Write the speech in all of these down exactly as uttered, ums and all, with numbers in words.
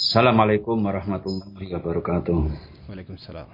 Assalamualaikum warahmatullahi wabarakatuh. Waalaikumsalam.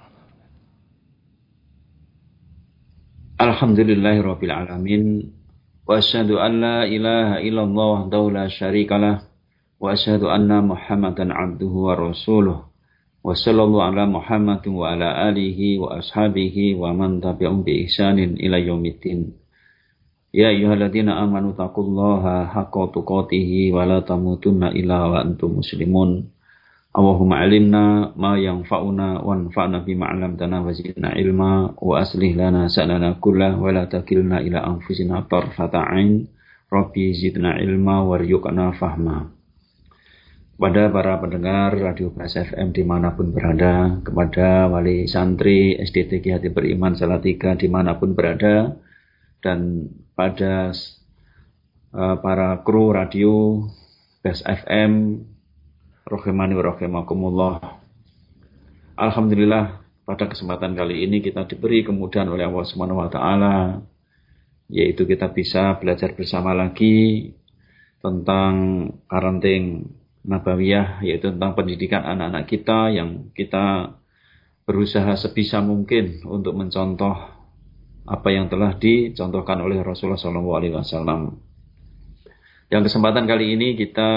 Alhamdulillahirabbil alamin wa asyhadu an la ilaha illallah wahdahu la syarikalah wa asyhadu anna Muhammadan abduhu wa rasuluh wa sallallahu ala Muhammadin wa ala alihi wa ashabihi wa man tabi'ahum bi ihsanin ila yaumiddin. Ya ayyuhalladzina amanu taqullaha haqqa tuqatih wa la tamutunna illa wa antum muslimun. Allahumma alimna ma yanfa'una wanfa'na bima 'allamtana wa zidna ilma wa aslih lana sa'lana kullah wa la takilna ila anfusina tarfata 'ain. Rabbi zidna ilma warzuqna fahma. Kepada para pendengar Radio Bas F M dimanapun berada, kepada wali santri S D T G Hati Beriman Salatiga dimanapun berada, dan pada uh, para kru radio Bas F M, Rohimani wa rahimakumullah. Alhamdulillah, pada kesempatan kali ini kita diberi kemudahan oleh Allah Subhanahu wa taala, yaitu kita bisa belajar bersama lagi tentang parenting nabawiyah, yaitu tentang pendidikan anak-anak kita yang kita berusaha sebisa mungkin untuk mencontoh apa yang telah dicontohkan oleh Rasulullah shallallahu alaihi wasallam. Yang kesempatan kali ini kita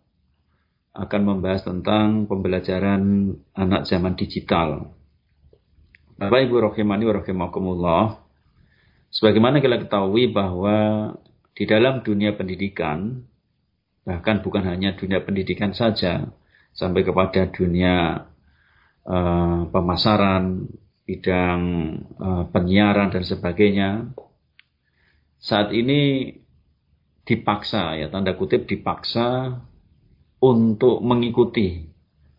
akan membahas tentang pembelajaran anak zaman digital. Bapak Ibu rahimani wa rahimakumullah, sebagaimana kita ketahui bahwa di dalam dunia pendidikan, bahkan bukan hanya dunia pendidikan saja, sampai kepada dunia uh, pemasaran, bidang uh, penyiaran dan sebagainya, saat ini dipaksa, ya tanda kutip dipaksa untuk mengikuti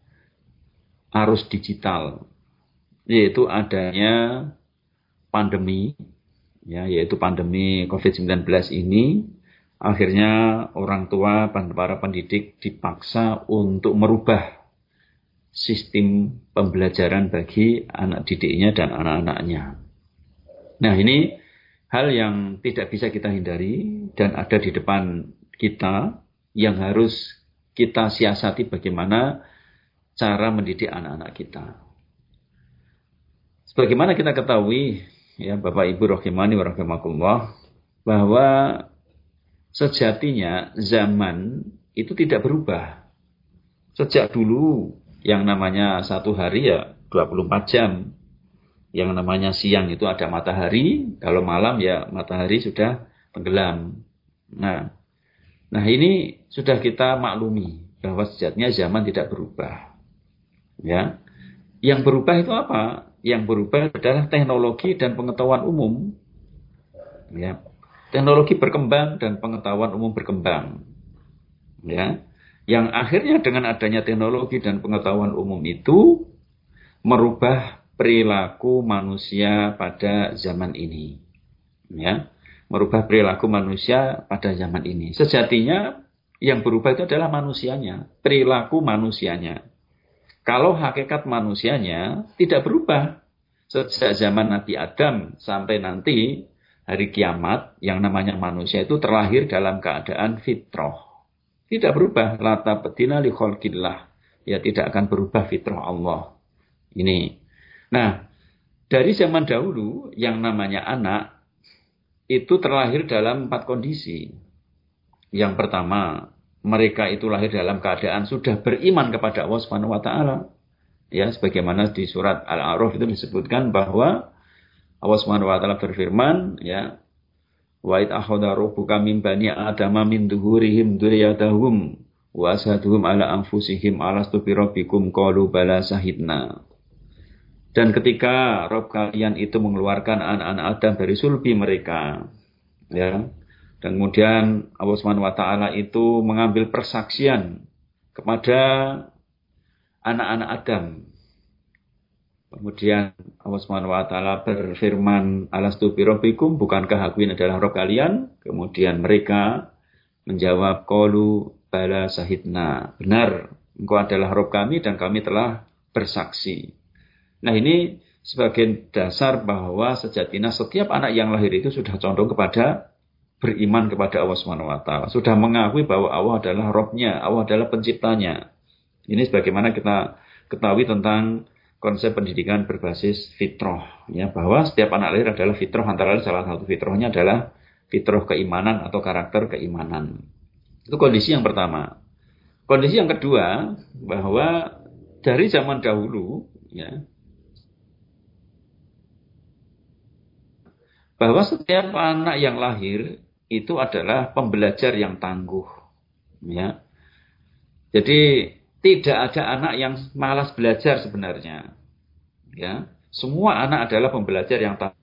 arus digital, yaitu adanya pandemi, ya, yaitu pandemi covid sembilan belas ini. Akhirnya orang tua dan para pendidik dipaksa untuk merubah sistem pembelajaran bagi anak didiknya dan anak-anaknya. Nah, ini hal yang tidak bisa kita hindari dan ada di depan kita yang harus kita siasati bagaimana cara mendidik anak-anak kita. Sebagaimana kita ketahui, ya Bapak Ibu rahimani wa rahimakumullah, bahwa sejatinya zaman itu tidak berubah. Sejak dulu yang namanya satu hari ya dua puluh empat jam. Yang namanya siang itu ada matahari, kalau malam ya matahari sudah tenggelam. Nah, nah ini sudah kita maklumi bahwa sejatinya zaman tidak berubah. Ya. Yang berubah itu apa? Yang berubah adalah teknologi dan pengetahuan umum. Ya. Teknologi berkembang dan pengetahuan umum berkembang. Ya. Yang akhirnya dengan adanya teknologi dan pengetahuan umum itu merubah perilaku manusia pada zaman ini. Ya. Merubah perilaku manusia pada zaman ini. Sejatinya yang berubah itu adalah manusianya, perilaku manusianya. Kalau hakikat manusianya tidak berubah. Sejak zaman Nabi Adam sampai nanti hari kiamat, yang namanya manusia itu terlahir dalam keadaan fitrah. Tidak berubah. La tabdila li khalqillah. Ya, tidak akan berubah fitrah Allah. Ini. Nah, dari zaman dahulu yang namanya anak itu terlahir dalam empat kondisi. Yang pertama, mereka itu lahir dalam keadaan sudah beriman kepada Allah Subhanahu wa taala. Ya, sebagaimana di surat Al-A'raf itu disebutkan bahwa Allah Subhanahu wa taala berfirman, ya, wa id akhadha rabbuka min bani adama min dhuhurihim dzurriyyatahum wa ashaduhum ala anfusihim alastu bi rabbikum qalu bala sahidna. Dan ketika Rabb kalian itu mengeluarkan anak-anak Adam dari sulbi mereka, ya, dan kemudian Allah Subhanahu wa taala itu mengambil persaksian kepada anak-anak Adam. Kemudian Allah Subhanahu wa taala berfirman, alastu bi rabbikum, bukankah aku ini adalah Rabb kalian? Kemudian mereka menjawab, qalu bala sahidna. Benar, engkau adalah Rabb kami dan kami telah bersaksi. Nah, ini sebagai dasar bahwa sejatinya setiap anak yang lahir itu sudah condong kepada beriman kepada Allah Subhanahu wa taala, sudah mengakui bahwa Allah adalah Rabb-nya, Allah adalah penciptanya. Ini sebagaimana kita ketahui tentang konsep pendidikan berbasis fitrah, ya, bahwa setiap anak lahir adalah fitrah, antara lain salah satu fitrahnya adalah fitrah keimanan atau karakter keimanan. Itu kondisi yang pertama. Kondisi yang kedua, bahwa dari zaman dahulu, ya, bahwa setiap anak yang lahir itu adalah pembelajar yang tangguh, ya. Jadi tidak ada anak yang malas belajar sebenarnya, ya. Semua anak adalah pembelajar yang tangguh.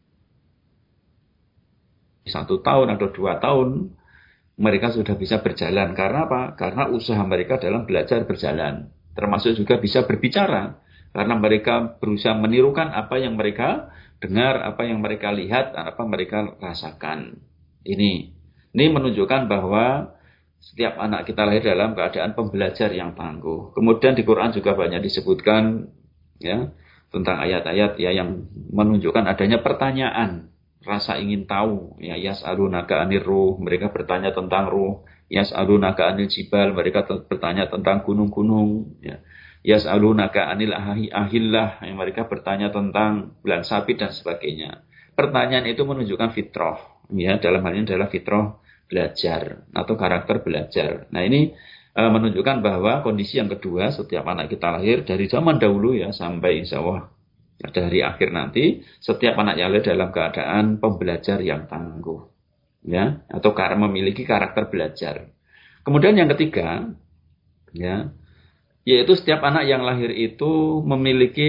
Satu tahun atau dua tahun mereka sudah bisa berjalan. Karena apa? Karena usaha mereka dalam belajar berjalan. Termasuk juga bisa berbicara. Karena mereka berusaha menirukan apa yang mereka dengar, apa yang mereka lihat, apa mereka rasakan. Ini, ini menunjukkan bahwa setiap anak kita lahir dalam keadaan pembelajar yang tangguh. Kemudian di Quran juga banyak disebutkan, ya, tentang ayat-ayat, ya, yang menunjukkan adanya pertanyaan. Rasa ingin tahu, ya, yas'alunaka anir ruh, mereka bertanya tentang ruh. Yas'alunaka anil jibal, mereka bertanya tentang gunung-gunung, ya. Yas'alunaka anil ahillah, yang mereka bertanya tentang bulan sabit dan sebagainya. Pertanyaan itu menunjukkan fitrah, ya, dalam hal ini adalah fitrah belajar atau karakter belajar. Nah, ini e, menunjukkan bahwa kondisi yang kedua, setiap anak kita lahir dari zaman dahulu, ya, sampai insya Allah dari akhir nanti, setiap anak yang lahir dalam keadaan pembelajar yang tangguh, ya, atau karena memiliki karakter belajar. Kemudian yang ketiga, ya, yaitu setiap anak yang lahir itu memiliki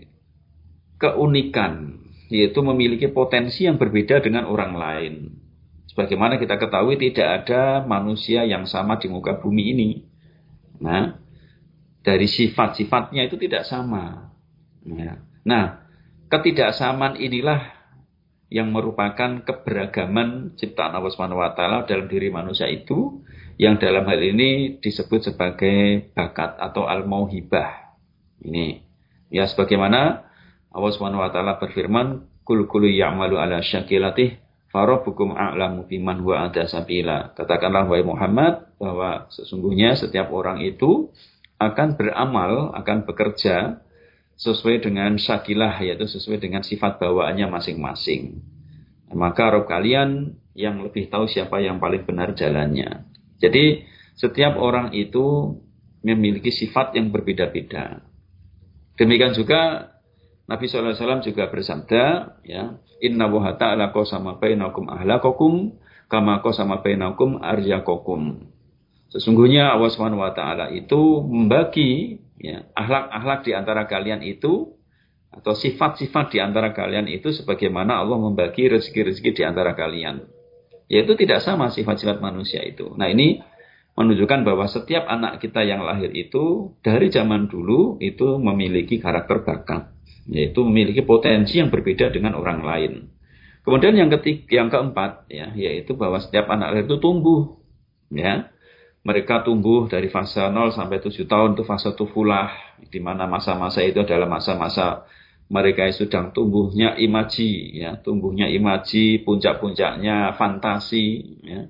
keunikan, yaitu memiliki potensi yang berbeda dengan orang lain. Sebagaimana kita ketahui tidak ada manusia yang sama di muka bumi ini. Nah, dari sifat-sifatnya itu tidak sama. Ya. Nah, ketidaksamaan inilah yang merupakan keberagaman ciptaan Allah Subhanahu wa taala dalam diri manusia itu, yang dalam hal ini disebut sebagai bakat atau al-mauhibah. Ini, ya, sebagaimana Allah Subhanahu wa taala berfirman, "Kul kullu ya'malu ala syakilatih farabbukum a'lamu biman huwa ada sabila." Katakanlah wahai Muhammad bahwa sesungguhnya setiap orang itu akan beramal, akan bekerja sesuai dengan syakilah, yaitu sesuai dengan sifat bawaannya masing-masing. Maka Rabb kalian yang lebih tahu siapa yang paling benar jalannya. Jadi setiap orang itu memiliki sifat yang berbeda-beda. Demikian juga Nabi shallallahu alaihi wasallam juga bersabda, ya, Inna wa ta'ala qasama bainakum ahlakakum kama qasama bainakum arzaqakum. Sesungguhnya Allah Subhanahu wa taala itu membagi, ya, akhlak-akhlak di antara kalian itu, atau sifat-sifat di antara kalian itu sebagaimana Allah membagi rezeki-rezeki di antara kalian. Yaitu tidak sama sifat-sifat manusia itu. Nah, ini menunjukkan bahwa setiap anak kita yang lahir itu dari zaman dulu itu memiliki karakter bakat, yaitu memiliki potensi yang berbeda dengan orang lain. Kemudian yang ketiga, yang keempat, ya, yaitu bahwa setiap anak lahir itu tumbuh, ya. Mereka tumbuh dari fase nol sampai tujuh tahun, itu fase tufulah, di mana masa-masa itu adalah masa-masa mereka sedang tumbuhnya imaji, ya, tumbuhnya imaji, puncak-puncaknya fantasi, ya.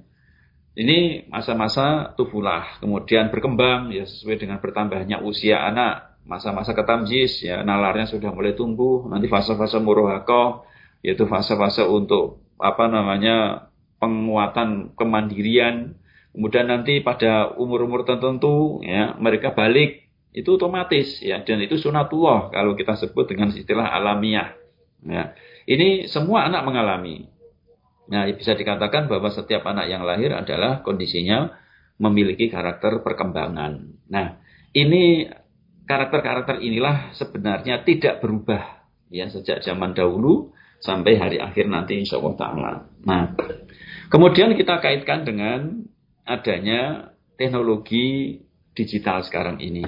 Ini masa-masa tufulah, kemudian berkembang, ya, sesuai dengan bertambahnya usia anak, masa-masa ketamjiz, ya, nalarnya sudah mulai tumbuh, nanti fase-fase murahaqah, yaitu fase-fase untuk apa namanya penguatan kemandirian. Kemudian nanti pada umur-umur tertentu, ya, mereka balik, itu otomatis, ya, dan itu sunatullah kalau kita sebut dengan istilah alamiah. Ya. Ini semua anak mengalami. Nah, bisa dikatakan bahwa setiap anak yang lahir adalah kondisinya memiliki karakter perkembangan. Nah, ini karakter-karakter inilah sebenarnya tidak berubah, ya, sejak zaman dahulu sampai hari akhir nanti insyaallah ta'ala. Nah, kemudian kita kaitkan dengan adanya teknologi digital sekarang ini.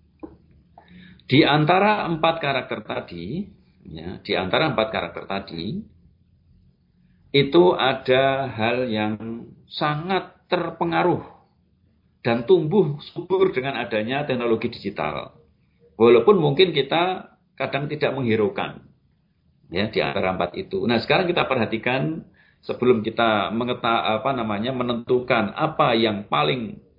Di antara empat karakter tadi, ya, di antara empat karakter tadi, itu ada hal yang sangat terpengaruh dan tumbuh subur dengan adanya teknologi digital. Walaupun mungkin kita kadang tidak menghiraukan, ya, di antara empat itu. Nah, sekarang kita perhatikan. Sebelum kita mengeta, apa namanya, menentukan apa yang paling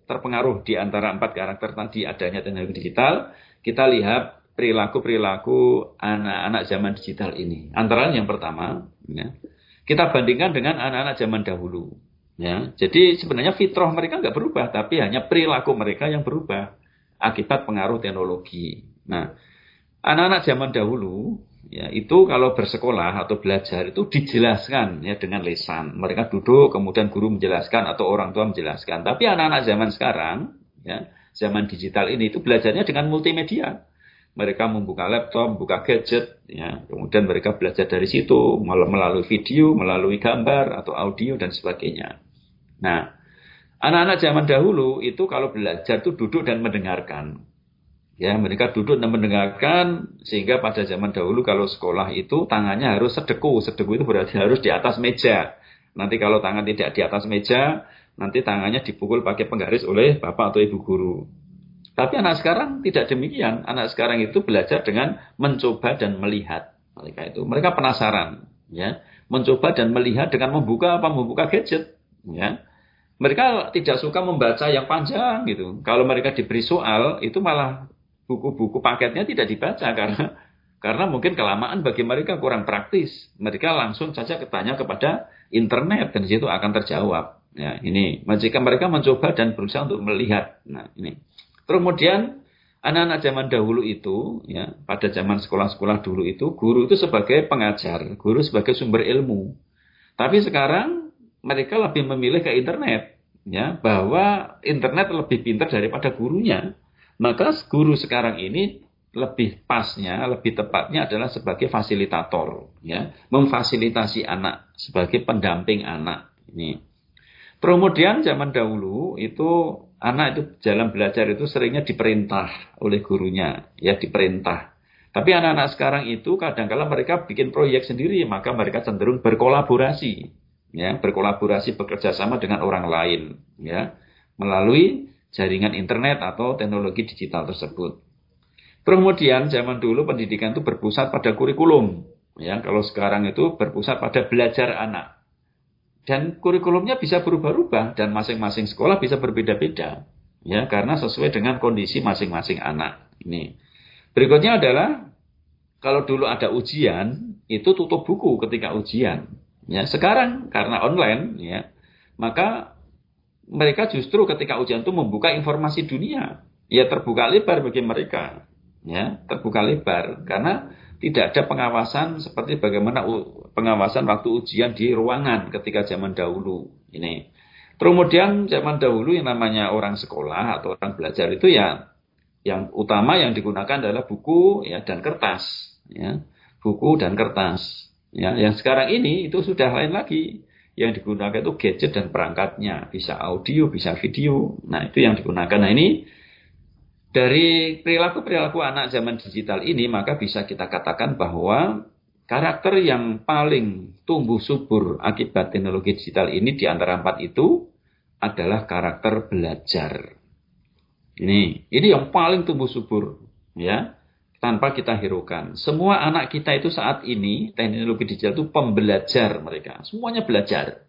terpengaruh di antara empat karakter tadi adanya teknologi digital, kita lihat perilaku-perilaku anak-anak zaman digital ini. Antara yang pertama, ya, kita bandingkan dengan anak-anak zaman dahulu. Ya, jadi sebenarnya fitrah mereka nggak berubah, tapi hanya perilaku mereka yang berubah akibat pengaruh teknologi. Nah, anak-anak zaman dahulu, ya itu kalau bersekolah atau belajar itu dijelaskan ya dengan lisan. Mereka duduk, kemudian guru menjelaskan atau orang tua menjelaskan. Tapi anak-anak zaman sekarang, ya zaman digital ini itu belajarnya dengan multimedia. Mereka membuka laptop, membuka gadget, ya kemudian mereka belajar dari situ melalui video, melalui gambar atau audio dan sebagainya. Nah, anak-anak zaman dahulu itu kalau belajar itu duduk dan mendengarkan. Ya, mereka duduk dan mendengarkan, sehingga pada zaman dahulu kalau sekolah itu tangannya harus sedeku. Sedeku itu berarti harus di atas meja. Nanti kalau tangan tidak di atas meja, nanti tangannya dipukul pakai penggaris oleh bapak atau ibu guru. Tapi anak sekarang tidak demikian. Anak sekarang itu belajar dengan mencoba dan melihat. Mereka itu, mereka penasaran, ya, mencoba dan melihat dengan membuka apa membuka gadget, ya. Mereka tidak suka membaca yang panjang gitu. Kalau mereka diberi soal, itu malah buku-buku paketnya tidak dibaca karena karena mungkin kelamaan bagi mereka kurang praktis. Mereka langsung saja bertanya kepada internet dan di situ akan terjawab. Ya, ini jika mereka mencoba dan berusaha untuk melihat. Nah, ini. Kemudian anak-anak zaman dahulu itu, ya, pada zaman sekolah-sekolah dulu itu, guru itu sebagai pengajar, guru sebagai sumber ilmu. Tapi sekarang mereka lebih memilih ke internet, ya, bahwa internet lebih pintar daripada gurunya. Maka guru sekarang ini lebih pasnya, lebih tepatnya adalah sebagai fasilitator, ya, memfasilitasi anak sebagai pendamping anak. Ini. Kemudian zaman dahulu itu anak itu dalam belajar itu seringnya diperintah oleh gurunya, ya diperintah. Tapi anak-anak sekarang itu kadang-kala mereka bikin proyek sendiri, maka mereka cenderung berkolaborasi, ya, berkolaborasi bekerja sama dengan orang lain, ya, melalui jaringan internet atau teknologi digital tersebut. Kemudian zaman dulu pendidikan itu berpusat pada kurikulum, ya. Kalau sekarang itu berpusat pada belajar anak. Dan kurikulumnya bisa berubah-ubah dan masing-masing sekolah bisa berbeda-beda, ya, karena sesuai dengan kondisi masing-masing anak. Ini. Berikutnya adalah kalau dulu ada ujian, itu tutup buku ketika ujian. Ya, sekarang karena online, ya, maka mereka justru ketika ujian itu membuka informasi dunia. Ya terbuka lebar bagi mereka. Ya, terbuka lebar. Karena tidak ada pengawasan seperti bagaimana pengawasan waktu ujian di ruangan ketika zaman dahulu. Ini. Kemudian zaman dahulu yang namanya orang sekolah atau orang belajar itu ya yang utama yang digunakan adalah buku ya dan kertas. Ya, buku dan kertas. Ya, yang sekarang ini itu sudah lain lagi. Yang digunakan itu gadget dan perangkatnya. Bisa audio, bisa video. Nah, itu yang digunakan. Nah, ini dari perilaku-perilaku anak zaman digital ini, maka bisa kita katakan bahwa karakter yang paling tumbuh subur akibat teknologi digital ini di antara empat itu adalah karakter belajar. Ini, ini yang paling tumbuh subur. Ya, tanpa kita hiraukan. Semua anak kita itu saat ini, teknologi digital itu pembelajar mereka. Semuanya belajar.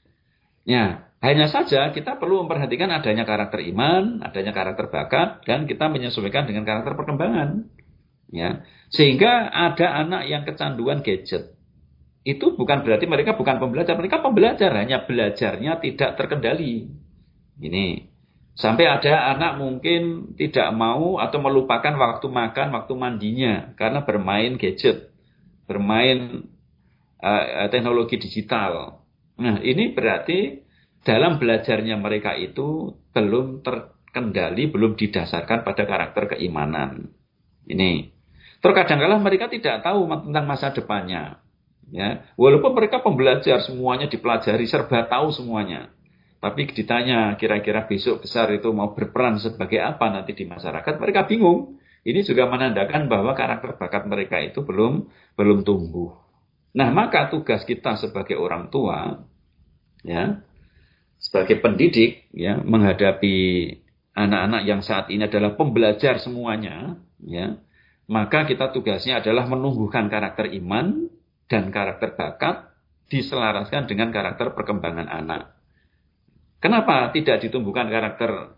Ya, hanya saja kita perlu memperhatikan adanya karakter iman, adanya karakter bakat, dan kita menyesuaikan dengan karakter perkembangan. Ya, sehingga ada anak yang kecanduan gadget. Itu bukan berarti mereka bukan pembelajar. Mereka pembelajar, hanya belajarnya tidak terkendali. Ini. Sampai ada anak mungkin tidak mau atau melupakan waktu makan, waktu mandinya karena bermain gadget, bermain uh, teknologi digital. Nah, ini berarti dalam belajarnya mereka itu belum terkendali, belum didasarkan pada karakter keimanan. Ini. Terkadang-kala mereka tidak tahu tentang masa depannya. Ya, walaupun mereka pembelajar, semuanya dipelajari, serba tahu semuanya. Tapi ditanya kira-kira besok besar itu mau berperan sebagai apa nanti di masyarakat, mereka bingung. Ini juga menandakan bahwa karakter bakat mereka itu belum belum tumbuh. Nah, maka tugas kita sebagai orang tua, ya, sebagai pendidik, ya, menghadapi anak-anak yang saat ini adalah pembelajar semuanya, ya, maka kita tugasnya adalah menumbuhkan karakter iman dan karakter bakat diselaraskan dengan karakter perkembangan anak. Kenapa tidak ditumbuhkan karakter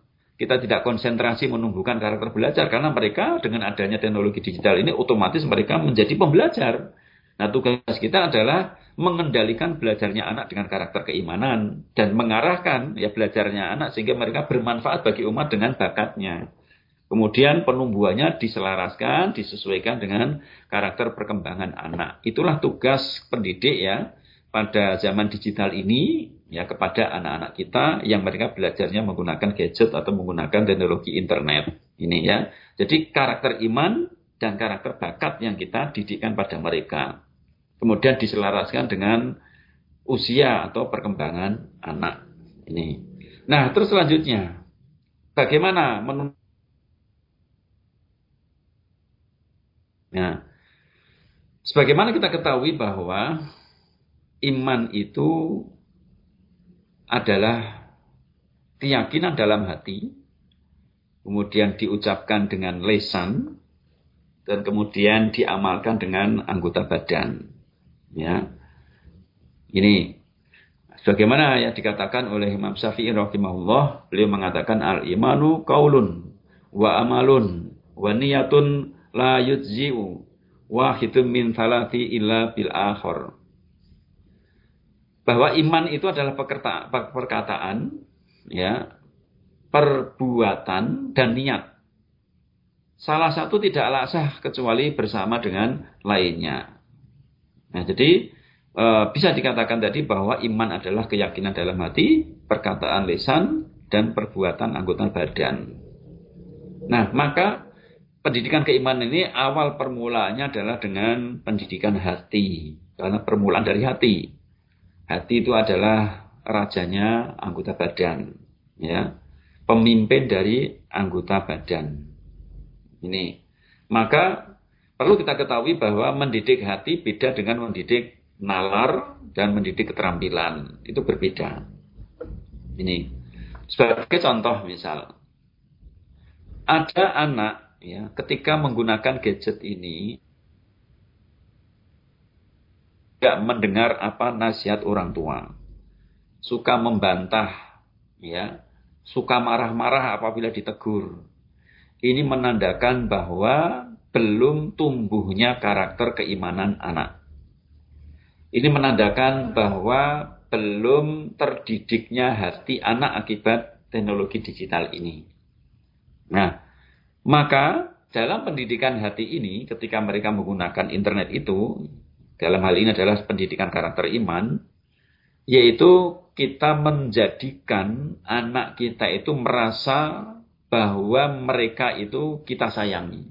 kita tidak konsentrasi menumbuhkan karakter belajar karena mereka dengan adanya teknologi digital ini otomatis mereka menjadi pembelajar. Nah, tugas kita adalah mengendalikan belajarnya anak dengan karakter keimanan dan mengarahkan ya belajarnya anak sehingga mereka bermanfaat bagi umat dengan bakatnya. Kemudian penumbuhannya diselaraskan, disesuaikan dengan karakter perkembangan anak. Itulah tugas pendidik ya pada zaman digital ini ya kepada anak-anak kita yang mereka belajarnya menggunakan gadget atau menggunakan teknologi internet. Ini ya. Jadi karakter iman dan karakter bakat yang kita didikkan pada mereka. Kemudian diselaraskan dengan usia atau perkembangan anak. Ini. Nah, terus selanjutnya, bagaimana menurut Nah, sebagaimana kita ketahui bahwa iman itu adalah keyakinan dalam hati, kemudian diucapkan dengan lisan, dan kemudian diamalkan dengan anggota badan. Ya, ini sebagaimana yang dikatakan oleh Imam Syafi'i rahimahullah, beliau mengatakan al-imanu qaulun wa amalun wa niyatun la yujzi'u wahidun min thalathi illa bil akhir. Bahwa iman itu adalah perkataan, ya, perbuatan dan niat. Salah satu tidaklah sah kecuali bersama dengan lainnya. Nah, jadi e, bisa dikatakan tadi bahwa iman adalah keyakinan dalam hati, perkataan lisan, dan perbuatan anggota badan. Nah, maka pendidikan keimanan ini awal permulaannya adalah dengan pendidikan hati. Karena permulaan dari hati. Hati itu adalah rajanya anggota badan. Ya, pemimpin dari anggota badan. Ini. Maka perlu kita ketahui bahwa mendidik hati beda dengan mendidik nalar dan mendidik keterampilan. Itu berbeda. Ini. Sebagai contoh misal. Ada anak ya, ketika menggunakan gadget ini tidak mendengar apa nasihat orang tua. Suka membantah, ya, suka marah-marah apabila ditegur. Ini menandakan bahwa belum tumbuhnya karakter keimanan anak. Ini menandakan bahwa belum terdidiknya hati anak akibat teknologi digital ini. Nah, maka dalam pendidikan hati ini, ketika mereka menggunakan internet itu, dalam hal ini adalah pendidikan karakter iman, yaitu kita menjadikan anak kita itu merasa bahwa mereka itu kita sayangi.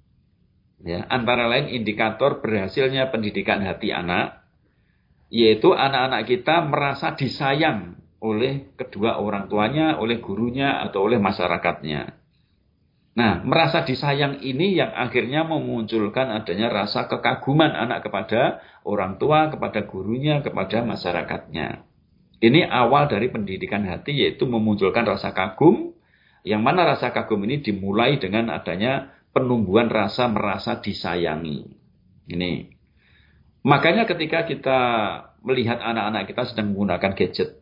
Ya, antara lain indikator berhasilnya pendidikan hati anak, yaitu anak-anak kita merasa disayang oleh kedua orang tuanya, oleh gurunya, atau oleh masyarakatnya. Nah, merasa disayang ini yang akhirnya memunculkan adanya rasa kekaguman anak kepada orang tua, kepada gurunya, kepada masyarakatnya. Ini awal dari pendidikan hati, yaitu memunculkan rasa kagum, yang mana rasa kagum ini dimulai dengan adanya penumbuhan rasa merasa disayangi. Ini. Makanya ketika kita melihat anak-anak kita sedang menggunakan gadget,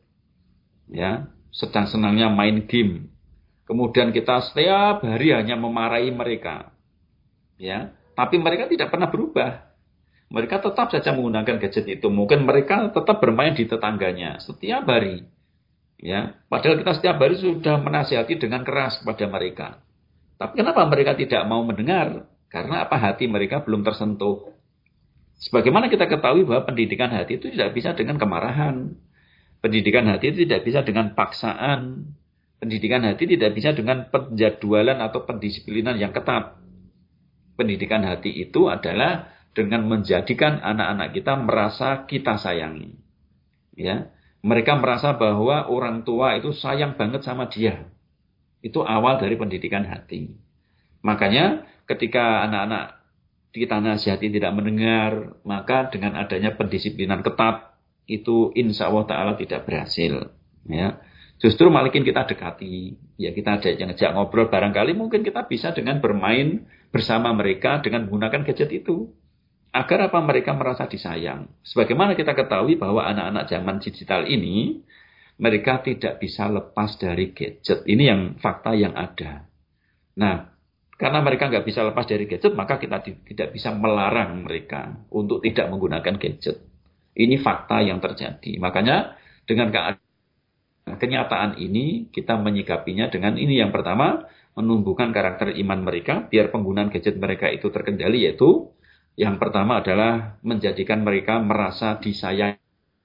ya, sedang senangnya main game, kemudian kita setiap hari hanya memarahi mereka, ya, tapi mereka tidak pernah berubah. Mereka tetap saja menggunakan gadget itu. Mungkin mereka tetap bermain di tetangganya setiap hari. Ya, padahal kita setiap hari sudah menasihati dengan keras kepada mereka. Tapi kenapa mereka tidak mau mendengar? Karena apa? Hati mereka belum tersentuh. Sebagaimana kita ketahui bahwa pendidikan hati itu tidak bisa dengan kemarahan. Pendidikan hati itu tidak bisa dengan paksaan. Pendidikan hati tidak bisa dengan penjadwalan atau pendisiplinan yang ketat. Pendidikan hati itu adalah dengan menjadikan anak-anak kita merasa kita sayangi. Ya. Mereka merasa bahwa orang tua itu sayang banget sama dia. Itu awal dari pendidikan hati. Makanya ketika anak-anak kita nasihati tidak mendengar, maka dengan adanya pendisiplinan ketat, itu insya Allah Ta'ala tidak berhasil. Ya. Justru malikin kita dekati. Ya, kita ajak ngejak ngobrol barangkali mungkin kita bisa dengan bermain bersama mereka dengan menggunakan gadget itu. Agar apa? Mereka merasa disayang. Sebagaimana kita ketahui bahwa anak-anak zaman digital ini, mereka tidak bisa lepas dari gadget. Ini yang fakta yang ada. Nah, karena mereka nggak bisa lepas dari gadget, maka kita tidak bisa melarang mereka untuk tidak menggunakan gadget. Ini fakta yang terjadi. Makanya dengan kenyataan ini, kita menyikapinya dengan ini. Yang pertama, menumbuhkan karakter iman mereka, biar penggunaan gadget mereka itu terkendali, yaitu yang pertama adalah menjadikan mereka merasa disayang.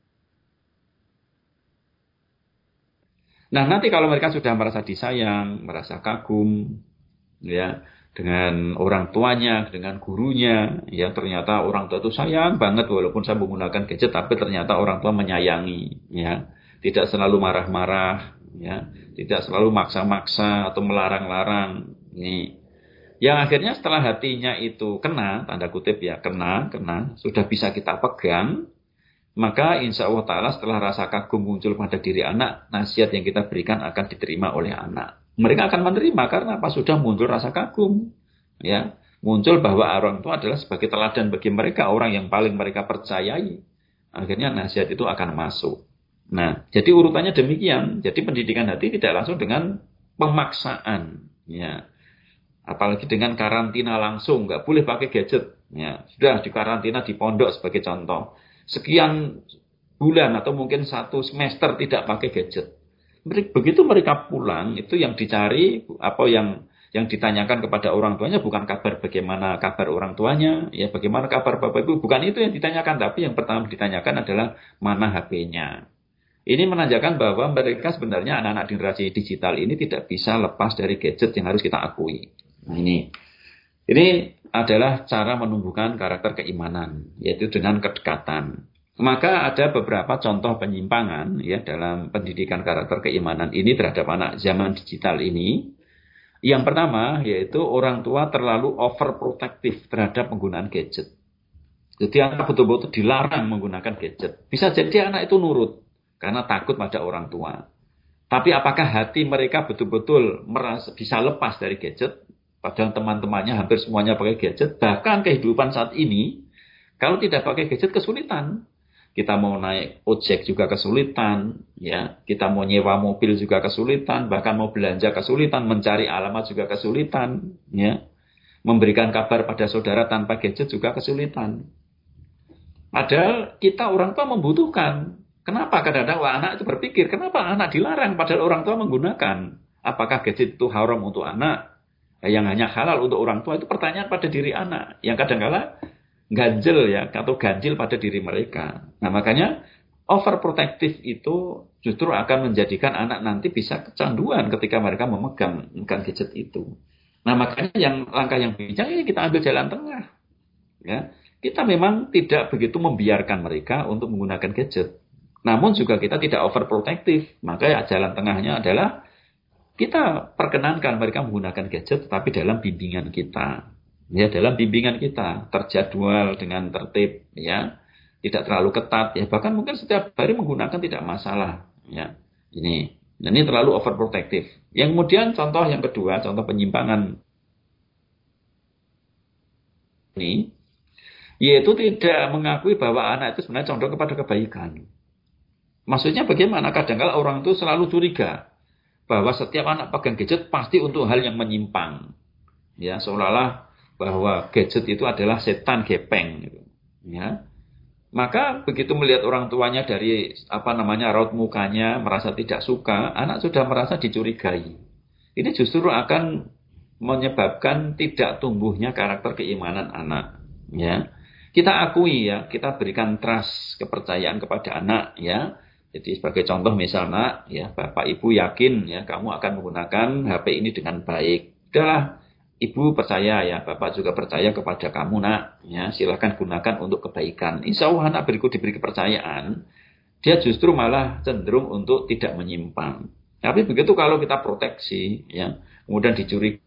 Nah, nanti kalau mereka sudah merasa disayang, merasa kagum, ya, dengan orang tuanya, dengan gurunya, ya, ternyata orang tua itu sayang banget walaupun saya menggunakan gadget, tapi ternyata orang tua menyayangi, ya, tidak selalu marah-marah, ya, tidak selalu maksa-maksa atau melarang-larang. Ini yang akhirnya setelah hatinya itu kena, tanda kutip ya, kena, kena, sudah bisa kita pegang, maka insya Allah Ta'ala setelah rasa kagum muncul pada diri anak, nasihat yang kita berikan akan diterima oleh anak. Mereka akan menerima karena apa? Sudah muncul rasa kagum. Ya, muncul bahwa orang tua adalah sebagai teladan bagi mereka, orang yang paling mereka percayai. Akhirnya nasihat itu akan masuk. Nah, jadi urutannya demikian. Jadi pendidikan hati tidak langsung dengan pemaksaan. Ya. Apalagi dengan karantina langsung, nggak boleh pakai gadget. Ya, sudah dikarantina di pondok sebagai contoh. Sekian bulan atau mungkin satu semester tidak pakai gadget. Begitu mereka pulang, itu yang dicari, apa yang yang ditanyakan kepada orang tuanya bukan kabar bagaimana kabar orang tuanya, ya bagaimana kabar bapak ibu, bukan itu yang ditanyakan, tapi yang pertama ditanyakan adalah mana H P-nya. Ini menandakan bahwa mereka sebenarnya anak-anak generasi digital ini tidak bisa lepas dari gadget yang harus kita akui. Nah, ini, ini adalah cara menumbuhkan karakter keimanan, yaitu dengan kedekatan. Maka ada beberapa contoh penyimpangan ya dalam pendidikan karakter keimanan ini terhadap anak zaman digital ini. Yang pertama yaitu orang tua terlalu overprotective terhadap penggunaan gadget. Jadi anak betul-betul dilarang menggunakan gadget. Bisa jadi anak itu nurut karena takut pada orang tua. Tapi apakah hati mereka betul-betul merasa bisa lepas dari gadget? Padahal teman-temannya hampir semuanya pakai gadget. Bahkan kehidupan saat ini, kalau tidak pakai gadget kesulitan. Kita mau naik ojek juga kesulitan, ya. Kita mau nyewa mobil juga kesulitan, bahkan mau belanja kesulitan, mencari alamat juga kesulitan, ya. Memberikan kabar pada saudara tanpa gadget juga kesulitan. Padahal kita orang tua membutuhkan. Kenapa kadang-kadang anak itu berpikir, kenapa anak dilarang padahal orang tua menggunakan? Apakah gadget itu haram untuk anak? Yang hanya halal untuk orang tua itu pertanyaan pada diri anak. Yang kadang-kadang ganjel ya, atau ganjil pada diri mereka. Nah makanya overprotective itu justru akan menjadikan anak nanti bisa kecanduan ketika mereka memegang gadget itu. Nah makanya yang langkah yang bijak ini kita ambil jalan tengah. Ya, kita memang tidak begitu membiarkan mereka untuk menggunakan gadget. Namun juga kita tidak overprotective. Maka ya, jalan tengahnya adalah kita perkenankan mereka menggunakan gadget tetapi dalam bimbingan kita. Ya, dalam bimbingan kita terjadwal dengan tertib, ya, tidak terlalu ketat, ya, bahkan mungkin setiap hari menggunakan tidak masalah, ya. Ini, ini terlalu overprotective. Yang kemudian contoh yang kedua, contoh penyimpangan ini, yaitu tidak mengakui bahwa anak itu sebenarnya condong kepada kebaikan. Maksudnya bagaimana? Kadang-kadang orang itu selalu curiga bahwa setiap anak pegang gadget pasti untuk hal yang menyimpang, ya, seolah-olah bahwa gadget itu adalah setan gepeng, gitu. Ya. Maka begitu melihat orang tuanya dari apa namanya raut mukanya merasa tidak suka, anak sudah merasa dicurigai. Ini justru akan menyebabkan tidak tumbuhnya karakter keimanan anak. Ya. Kita akui ya, kita berikan trust, kepercayaan kepada anak, ya. Jadi sebagai contoh misalnya, ya bapak ibu yakin ya kamu akan menggunakan H P ini dengan baik. Udahlah. Ibu percaya ya, bapak juga percaya kepada kamu nak, ya silakan gunakan untuk kebaikan. Insya Allah anak berikut diberi kepercayaan, dia justru malah cenderung untuk tidak menyimpang. Tapi begitu kalau kita proteksi, ya kemudian dicuri,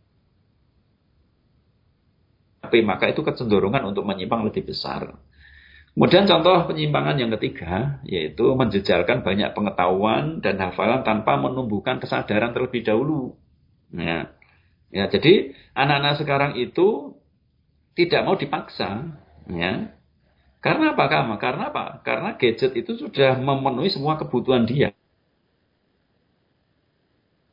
tapi maka itu kecenderungan untuk menyimpang lebih besar. Kemudian contoh penyimpangan yang ketiga, yaitu menjejalkan banyak pengetahuan dan hafalan tanpa menumbuhkan kesadaran terlebih dahulu. Ya. Ya, jadi anak-anak sekarang itu tidak mau dipaksa, ya. Karena apa? Karena apa? Karena gadget itu sudah memenuhi semua kebutuhan dia.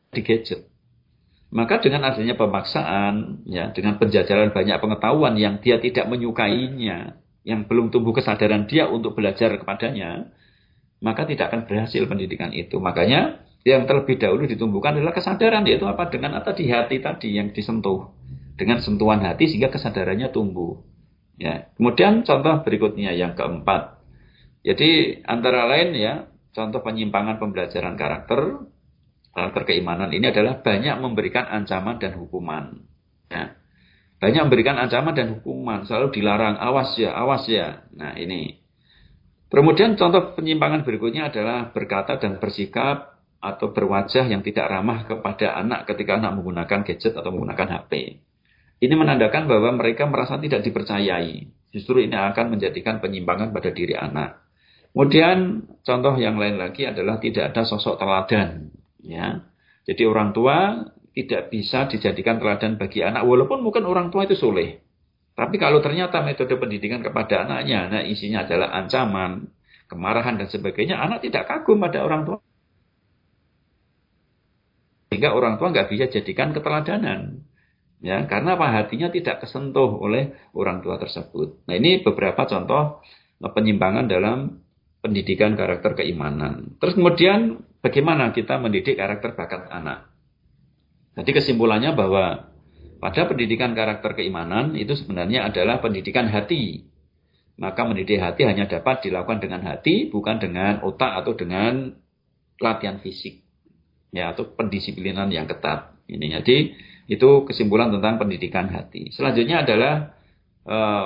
di gadget. Maka dengan adanya pemaksaan, ya, dengan penjajaran banyak pengetahuan yang dia tidak menyukainya, yang belum tumbuh kesadaran dia untuk belajar kepadanya, maka tidak akan berhasil pendidikan itu. Makanya yang terlebih dahulu ditumbuhkan adalah kesadaran, yaitu apa? Dengan apa? Di hati tadi yang disentuh. Dengan sentuhan hati sehingga kesadarannya tumbuh. Ya. Kemudian contoh berikutnya yang keempat. Jadi antara lain ya, contoh penyimpangan pembelajaran karakter, karakter keimanan ini adalah banyak memberikan ancaman dan hukuman. Ya. Banyak memberikan ancaman dan hukuman, selalu dilarang, awas ya, awas ya. Nah ini. Kemudian contoh penyimpangan berikutnya adalah berkata dan bersikap atau berwajah yang tidak ramah kepada anak ketika anak menggunakan gadget atau menggunakan H P. Ini menandakan bahwa mereka merasa tidak dipercayai. Justru ini akan menjadikan penyimpangan pada diri anak. Kemudian contoh yang lain lagi adalah tidak ada sosok teladan. Ya, jadi orang tua tidak bisa dijadikan teladan bagi anak, walaupun mungkin orang tua itu soleh. Tapi kalau ternyata metode pendidikan kepada anaknya, nah isinya adalah ancaman, kemarahan dan sebagainya, anak tidak kagum pada orang tua. Sehingga orang tua nggak bisa jadikan keteladanan. Ya, karena apa? Hatinya tidak kesentuh oleh orang tua tersebut. Nah ini beberapa contoh penyimpangan dalam pendidikan karakter keimanan. Terus kemudian bagaimana kita mendidik karakter bakat anak? Jadi kesimpulannya bahwa pada pendidikan karakter keimanan itu sebenarnya adalah pendidikan hati. Maka mendidik hati hanya dapat dilakukan dengan hati, bukan dengan otak atau dengan latihan fisik. Ya, atau pendisiplinan yang ketat. Ini jadi itu kesimpulan tentang pendidikan hati. Selanjutnya adalah eh,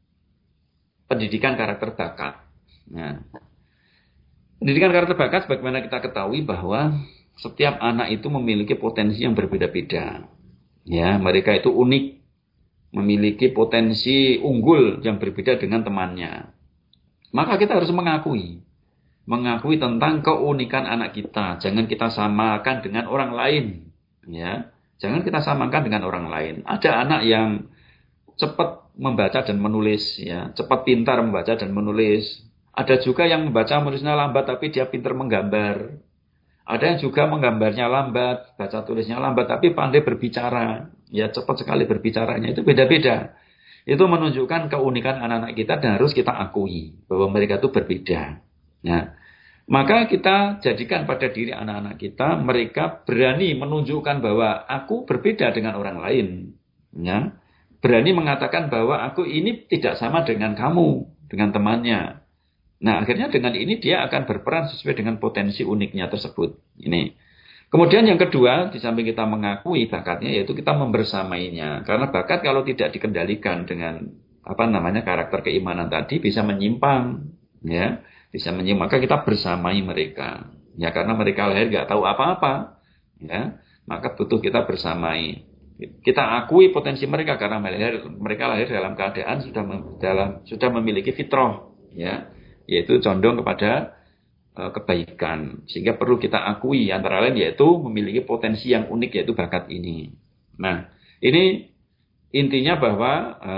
pendidikan karakter bakat. Nah, pendidikan karakter bakat sebagaimana kita ketahui bahwa setiap anak itu memiliki potensi yang berbeda-beda. Ya, mereka itu unik, memiliki potensi unggul yang berbeda dengan temannya. Maka kita harus mengakui, mengakui tentang keunikan anak kita. Jangan kita samakan dengan orang lain. Ya, jangan kita samakan dengan orang lain. Ada anak yang cepat membaca dan menulis, ya, cepat pintar membaca dan menulis. Ada juga yang membaca menulisnya lambat tapi dia pintar menggambar. Ada yang juga menggambarnya lambat, baca tulisnya lambat tapi pandai berbicara. Ya cepat sekali berbicaranya, itu beda-beda. Itu menunjukkan keunikan anak-anak kita dan harus kita akui bahwa mereka itu berbeda. Nah, maka kita jadikan pada diri anak-anak kita, mereka berani menunjukkan bahwa aku berbeda dengan orang lain. Ya, berani mengatakan bahwa aku ini tidak sama dengan kamu, dengan temannya. Nah, akhirnya dengan ini dia akan berperan sesuai dengan potensi uniknya tersebut. Ini. Kemudian yang kedua, di samping kita mengakui bakatnya, yaitu kita membersamainya. Karena bakat kalau tidak dikendalikan dengan apa namanya karakter keimanan tadi bisa menyimpang, ya, bisa menyimpang. Maka kita bersamai mereka, ya, karena mereka lahir nggak tahu apa-apa, ya, maka butuh kita bersamai. Kita akui potensi mereka karena lahir, mereka lahir dalam keadaan sudah dalam sudah memiliki fitrah, ya. Yaitu condong kepada e, kebaikan. Sehingga perlu kita akui antara lain yaitu memiliki potensi yang unik yaitu bakat ini. Nah, ini intinya bahwa e,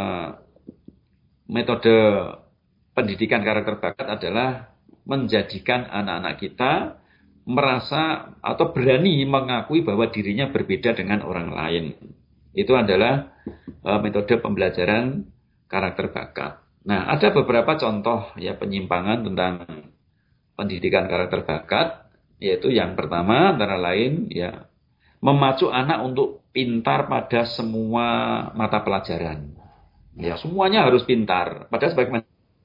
metode pendidikan karakter bakat adalah menjadikan anak-anak kita merasa atau berani mengakui bahwa dirinya berbeda dengan orang lain. Itu adalah e, metode pembelajaran karakter bakat. Nah, ada beberapa contoh ya penyimpangan tentang pendidikan karakter bakat, yaitu yang pertama antara lain ya memacu anak untuk pintar pada semua mata pelajaran. Ya, semuanya harus pintar. Padahal sebagaimana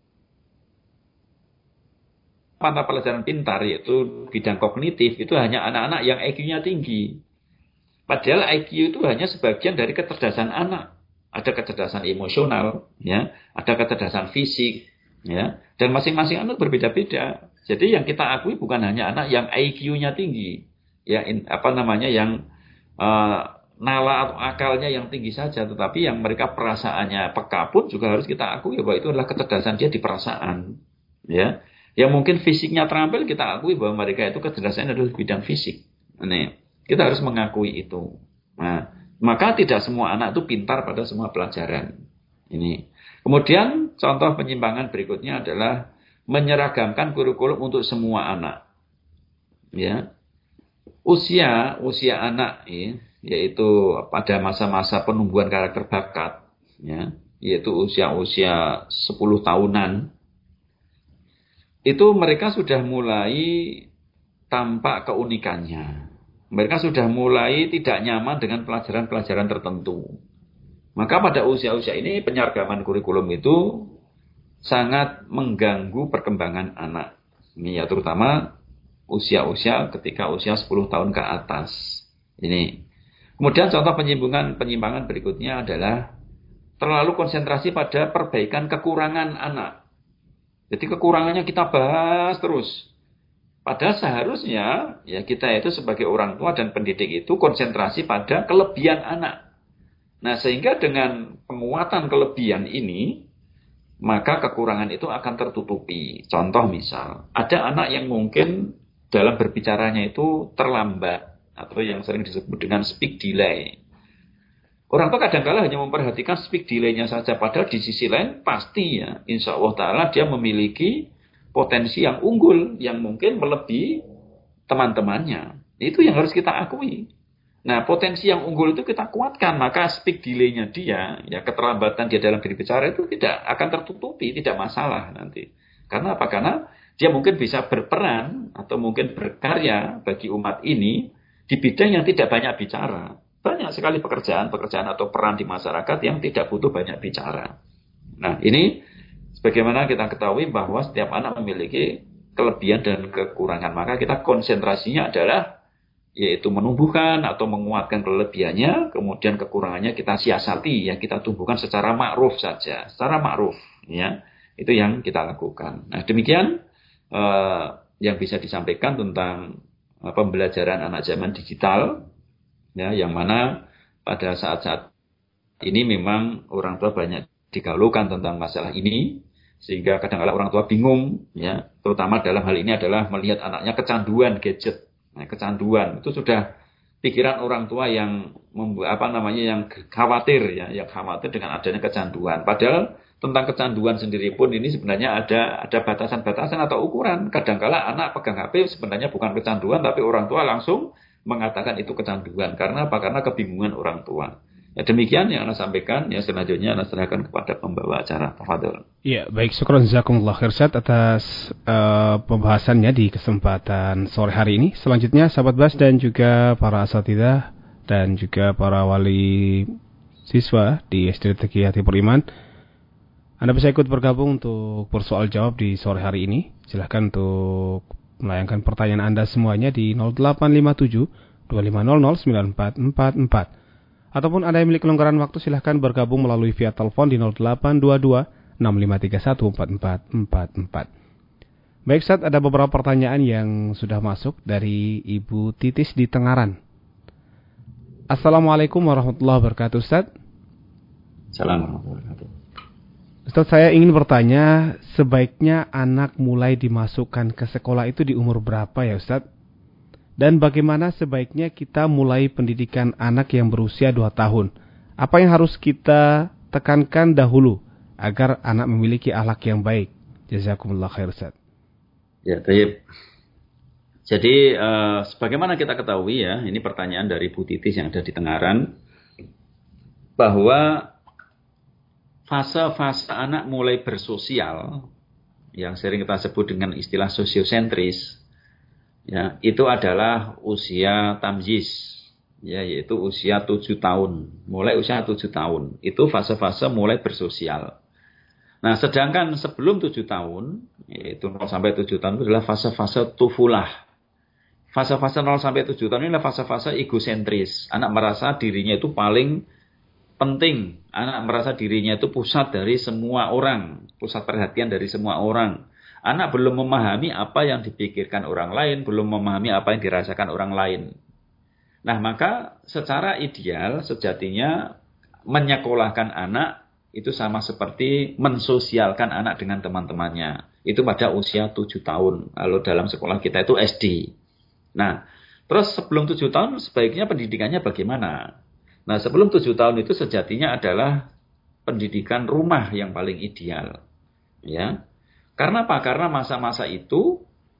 mata pelajaran pintar yaitu bidang kognitif itu hanya anak-anak yang I Q-nya tinggi. Padahal I Q itu hanya sebagian dari kecerdasan anak. Ada kecerdasan emosional, ya, ada kecerdasan fisik, ya, dan masing-masing anak berbeda-beda. Jadi yang kita akui bukan hanya anak yang I Q-nya tinggi, ya, in, apa namanya yang uh, nala atau akalnya yang tinggi saja, tetapi yang mereka perasaannya peka pun juga harus kita akui bahwa itu adalah kecerdasan dia di perasaan, ya. Yang mungkin fisiknya terampil kita akui bahwa mereka itu kecerdasannya adalah bidang fisik. Ini kita harus mengakui itu. Nah. Maka tidak semua anak itu pintar pada semua pelajaran. Ini. Kemudian contoh penyimpangan berikutnya adalah menyeragamkan kurikulum untuk semua anak. Ya. usia usia anak ya, yaitu pada masa-masa penumbuhan karakter bakat, ya, yaitu usia-usia sepuluh tahunan, itu mereka sudah mulai tampak keunikannya. Mereka sudah mulai tidak nyaman dengan pelajaran-pelajaran tertentu. Maka pada usia-usia ini penyeragaman kurikulum itu sangat mengganggu perkembangan anak. Ini ya terutama usia-usia ketika usia sepuluh tahun ke atas. Ini. Kemudian contoh penyimpangan penyimpangan berikutnya adalah terlalu konsentrasi pada perbaikan kekurangan anak. Jadi kekurangannya kita bahas terus. Padahal seharusnya ya kita itu sebagai orang tua dan pendidik itu konsentrasi pada kelebihan anak. Nah, sehingga dengan penguatan kelebihan ini, maka kekurangan itu akan tertutupi. Contoh misal, ada anak yang mungkin dalam berbicaranya itu terlambat atau yang sering disebut dengan speak delay. Orang tua kadang-kala hanya memperhatikan speak delay-nya saja, padahal di sisi lain pasti ya, insya Allah Ta'ala dia memiliki potensi yang unggul, yang mungkin melebihi teman-temannya. Itu yang harus kita akui. Nah, potensi yang unggul itu kita kuatkan, maka speak delay-nya dia, ya keterlambatan dia dalam berbicara itu tidak akan tertutupi, tidak masalah nanti. Karena apa? Karena dia mungkin bisa berperan atau mungkin berkarya bagi umat ini di bidang yang tidak banyak bicara. Banyak sekali pekerjaan-pekerjaan atau peran di masyarakat yang tidak butuh banyak bicara. Nah, ini sebagaimana kita ketahui bahwa setiap anak memiliki kelebihan dan kekurangan. Maka kita konsentrasinya adalah yaitu menumbuhkan atau menguatkan kelebihannya, kemudian kekurangannya kita siasati, ya kita tumbuhkan secara ma'ruf saja, secara ma'ruf, ya itu yang kita lakukan. Nah demikian eh, yang bisa disampaikan tentang eh, pembelajaran anak zaman digital, ya yang mana pada saat-saat ini memang orang tua banyak digaulukan tentang masalah ini, sehingga kadang-kadang orang tua bingung, ya terutama dalam hal ini adalah melihat anaknya kecanduan gadget. Nah, kecanduan itu sudah pikiran orang tua yang membuat apa namanya yang khawatir ya, yang khawatir dengan adanya kecanduan. Padahal tentang kecanduan sendiri pun ini sebenarnya ada ada batasan-batasan atau ukuran. Kadangkala anak pegang H P sebenarnya bukan kecanduan, tapi orang tua langsung mengatakan itu kecanduan. Karena apa? Karena kebingungan orang tua. Ya demikian yang Anda sampaikan, ya selanjutnya Anda serahkan kepada pembawa acara. Tafadhol. Ya, baik, syukran jazakumullah khair Ustaz atas uh, pembahasannya di kesempatan sore hari ini. Selanjutnya sahabat Bas dan juga para asatidzah dan juga para wali siswa di S D Taqiyah Hatipur Iman, Anda bisa ikut bergabung untuk bersoal jawab di sore hari ini. Silahkan untuk melayangkan pertanyaan Anda semuanya di nol delapan lima tujuh dua lima nol nol sembilan empat empat empat. Ataupun Anda yang memiliki kelonggaran waktu, silahkan bergabung melalui via telepon di nol delapan dua dua enam lima tiga satu empat empat empat empat. Baik Ustaz, ada beberapa pertanyaan yang sudah masuk dari Ibu Titis di Tengaran. Assalamualaikum warahmatullahi wabarakatuh Ustaz. Assalamualaikum warahmatullahi wabarakatuh. Ustaz, saya ingin bertanya, sebaiknya anak mulai dimasukkan ke sekolah itu di umur berapa ya Ustaz? Dan bagaimana sebaiknya kita mulai pendidikan anak yang berusia dua tahun? Apa yang harus kita tekankan dahulu agar anak memiliki akhlak yang baik? Jazakumullah khair Ustaz. Ya, baik. Jadi uh, sebagaimana kita ketahui ya, ini pertanyaan dari Bu Titis yang ada di Tengaran, bahwa fase-fase anak mulai bersosial, yang sering kita sebut dengan istilah sosiosentris, ya, itu adalah usia tamyiz, ya, yaitu usia tujuh tahun. Mulai usia tujuh tahun, itu fase-fase mulai bersosial. Nah, sedangkan sebelum tujuh tahun, yaitu nol sampai tujuh tahun itu adalah fase-fase tufulah. Fase-fase nol sampai tujuh tahun ini adalah fase-fase egosentris. Anak merasa dirinya itu paling penting. Anak merasa dirinya itu pusat dari semua orang, pusat perhatian dari semua orang. Anak belum memahami apa yang dipikirkan orang lain, belum memahami apa yang dirasakan orang lain. Nah, maka secara ideal sejatinya menyekolahkan anak itu sama seperti mensosialkan anak dengan teman-temannya. Itu pada usia tujuh tahun. Lalu dalam sekolah kita itu S D. Nah, terus sebelum tujuh tahun sebaiknya pendidikannya bagaimana? Nah, sebelum tujuh tahun itu sejatinya adalah pendidikan rumah yang paling ideal. Ya. Karena apa? Karena masa-masa itu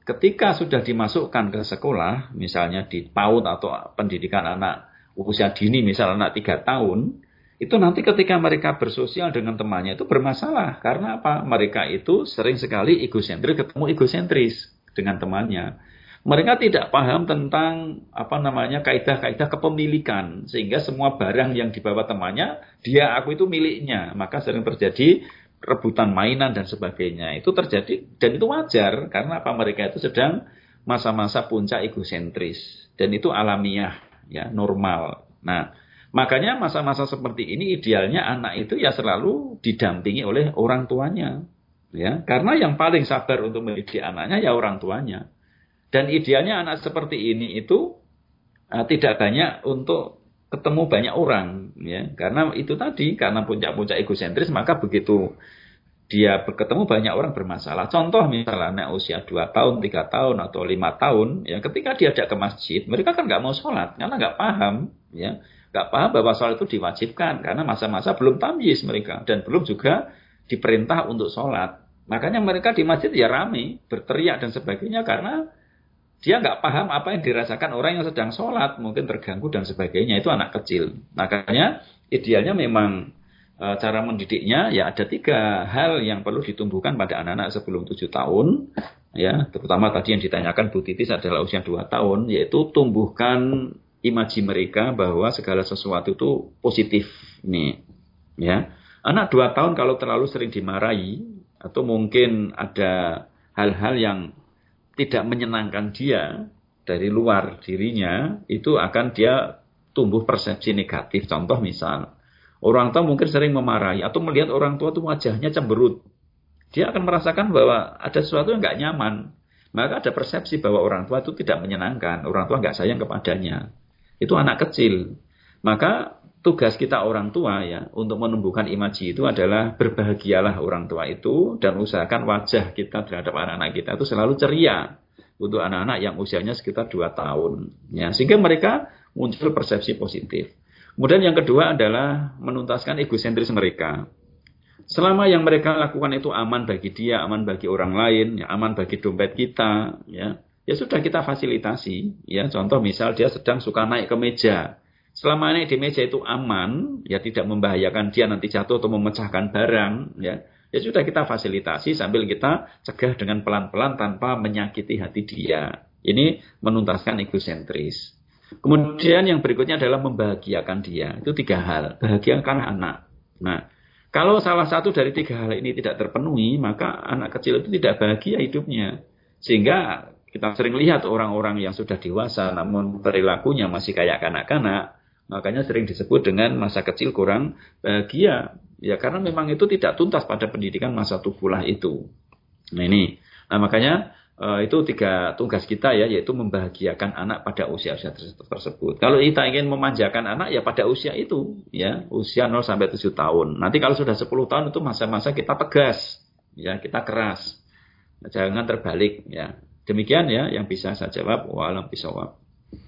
ketika sudah dimasukkan ke sekolah, misalnya di PAUD atau pendidikan anak usia dini, misalnya anak tiga tahun, itu nanti ketika mereka bersosial dengan temannya itu bermasalah. Karena apa? Mereka itu sering sekali egosentris ketemu egosentris dengan temannya. Mereka tidak paham tentang apa namanya kaidah-kaidah kepemilikan, sehingga semua barang yang dibawa temannya dia aku itu miliknya, maka sering terjadi rebutan mainan dan sebagainya. Itu terjadi dan itu wajar karena apa, mereka itu sedang masa-masa puncak egosentris dan itu alamiah, ya, normal. Nah, makanya masa-masa seperti ini idealnya anak itu ya selalu didampingi oleh orang tuanya, ya, karena yang paling sabar untuk mendidik anaknya ya orang tuanya. Dan idealnya anak seperti ini itu uh, tidak banyak untuk ketemu banyak orang, ya, karena itu tadi, karena puncak-puncak egosentris, maka begitu dia ketemu banyak orang bermasalah. Contoh misalnya anak usia dua tahun, tiga tahun atau lima tahun, ya, ketika diajak ke masjid, mereka kan nggak mau sholat karena nggak paham, ya, nggak paham bahwa sholat itu diwajibkan karena masa-masa belum tamyiz mereka dan belum juga diperintah untuk sholat. Makanya mereka di masjid ya rame, berteriak dan sebagainya karena dia nggak paham apa yang dirasakan orang yang sedang sholat, mungkin terganggu dan sebagainya. Itu anak kecil. Makanya idealnya memang e, cara mendidiknya ya ada tiga hal yang perlu ditumbuhkan pada anak-anak sebelum tujuh tahun. Ya, terutama tadi yang ditanyakan Bu Titis adalah usia dua tahun, yaitu tumbuhkan imaji mereka bahwa segala sesuatu itu positif. Nih, ya. Anak dua tahun kalau terlalu sering dimarahi atau mungkin ada hal-hal yang tidak menyenangkan dia dari luar dirinya, itu akan dia tumbuh persepsi negatif. Contoh misal, orang tua mungkin sering memarahi atau melihat orang tua itu wajahnya cemberut. Dia akan merasakan bahwa ada sesuatu yang nggak nyaman. Maka ada persepsi bahwa orang tua itu tidak menyenangkan, orang tua nggak sayang kepadanya. Itu anak kecil. Maka tugas kita orang tua ya untuk menumbuhkan imaji itu adalah berbahagialah orang tua itu dan usahakan wajah kita terhadap anak-anak kita itu selalu ceria untuk anak-anak yang usianya sekitar dua tahun ya, sehingga mereka muncul persepsi positif. Kemudian yang kedua adalah menuntaskan egosentris mereka. Selama yang mereka lakukan itu aman bagi dia, aman bagi orang lain, ya, aman bagi dompet kita, ya, ya sudah kita fasilitasi. Ya, contoh misal dia sedang suka naik ke meja. Selama naik di meja itu aman, ya tidak membahayakan dia nanti jatuh atau memecahkan barang, ya, ya sudah kita fasilitasi sambil kita cegah dengan pelan-pelan tanpa menyakiti hati dia. Ini menuntaskan egosentris. Kemudian yang berikutnya adalah membahagiakan dia. Itu tiga hal. Bahagiakan anak. Nah, kalau salah satu dari tiga hal ini tidak terpenuhi, maka anak kecil itu tidak bahagia hidupnya. Sehingga kita sering lihat orang-orang yang sudah dewasa namun perilakunya masih kayak kanak-kanak. Makanya sering disebut dengan masa kecil kurang bahagia. Ya karena memang itu tidak tuntas pada pendidikan masa tubuhlah itu. Nah ini. Nah makanya e, itu tiga tugas kita ya, yaitu membahagiakan anak pada usia-usia tersebut. Kalau kita ingin memanjakan anak ya pada usia itu. Ya usia nol sampai tujuh tahun. Nanti kalau sudah sepuluh tahun itu masa-masa kita tegas. Ya kita keras. Nah, jangan terbalik ya. Demikian ya yang bisa saya jawab. Wa'alam bishawab.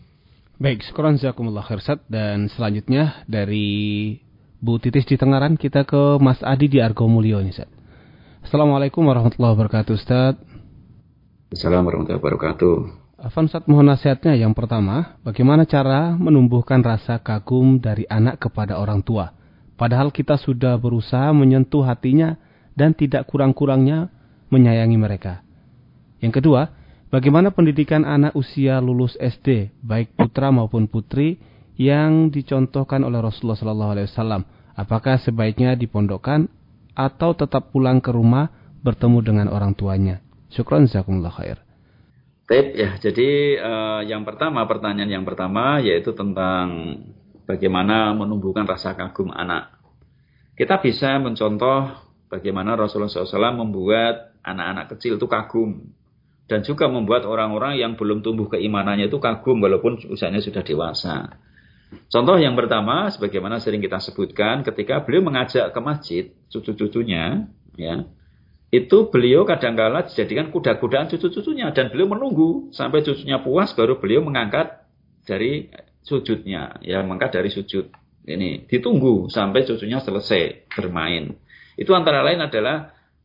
Baik, syukran jazakumullah khair Ustaz. Dan selanjutnya dari Bu Titis di Tengaran kita ke Mas Adi di Argomulyo nih Ustaz. Assalamualaikum warahmatullahi wabarakatuh Ustaz. Assalamualaikum warahmatullahi wabarakatuh. Afan Ustaz, mohon nasihatnya. Yang pertama, bagaimana cara menumbuhkan rasa kagum dari anak kepada orang tua? Padahal kita sudah berusaha menyentuh hatinya dan tidak kurang-kurangnya menyayangi mereka. Yang kedua, bagaimana pendidikan anak usia lulus S D, baik putra maupun putri, yang dicontohkan oleh Rasulullah shallallahu alaihi wasallam? Apakah sebaiknya dipondokkan atau tetap pulang ke rumah bertemu dengan orang tuanya? Syukran jazakumullah khair. Baik ya, jadi uh, yang pertama, pertanyaan yang pertama yaitu tentang bagaimana menumbuhkan rasa kagum anak. Kita bisa mencontoh bagaimana Rasulullah shallallahu alaihi wasallam membuat anak-anak kecil itu kagum. Dan juga membuat orang-orang yang belum tumbuh keimanannya itu kagum walaupun usianya sudah dewasa. Contoh yang pertama, sebagaimana sering kita sebutkan, ketika beliau mengajak ke masjid cucu-cucunya, ya, itu beliau kadang-kala dijadikan kuda-kudaan cucu-cucunya. Dan beliau menunggu sampai cucunya puas, baru beliau mengangkat dari sujudnya. Ya, mengangkat dari sujud. Ini ditunggu sampai cucunya selesai bermain. Itu antara lain adalah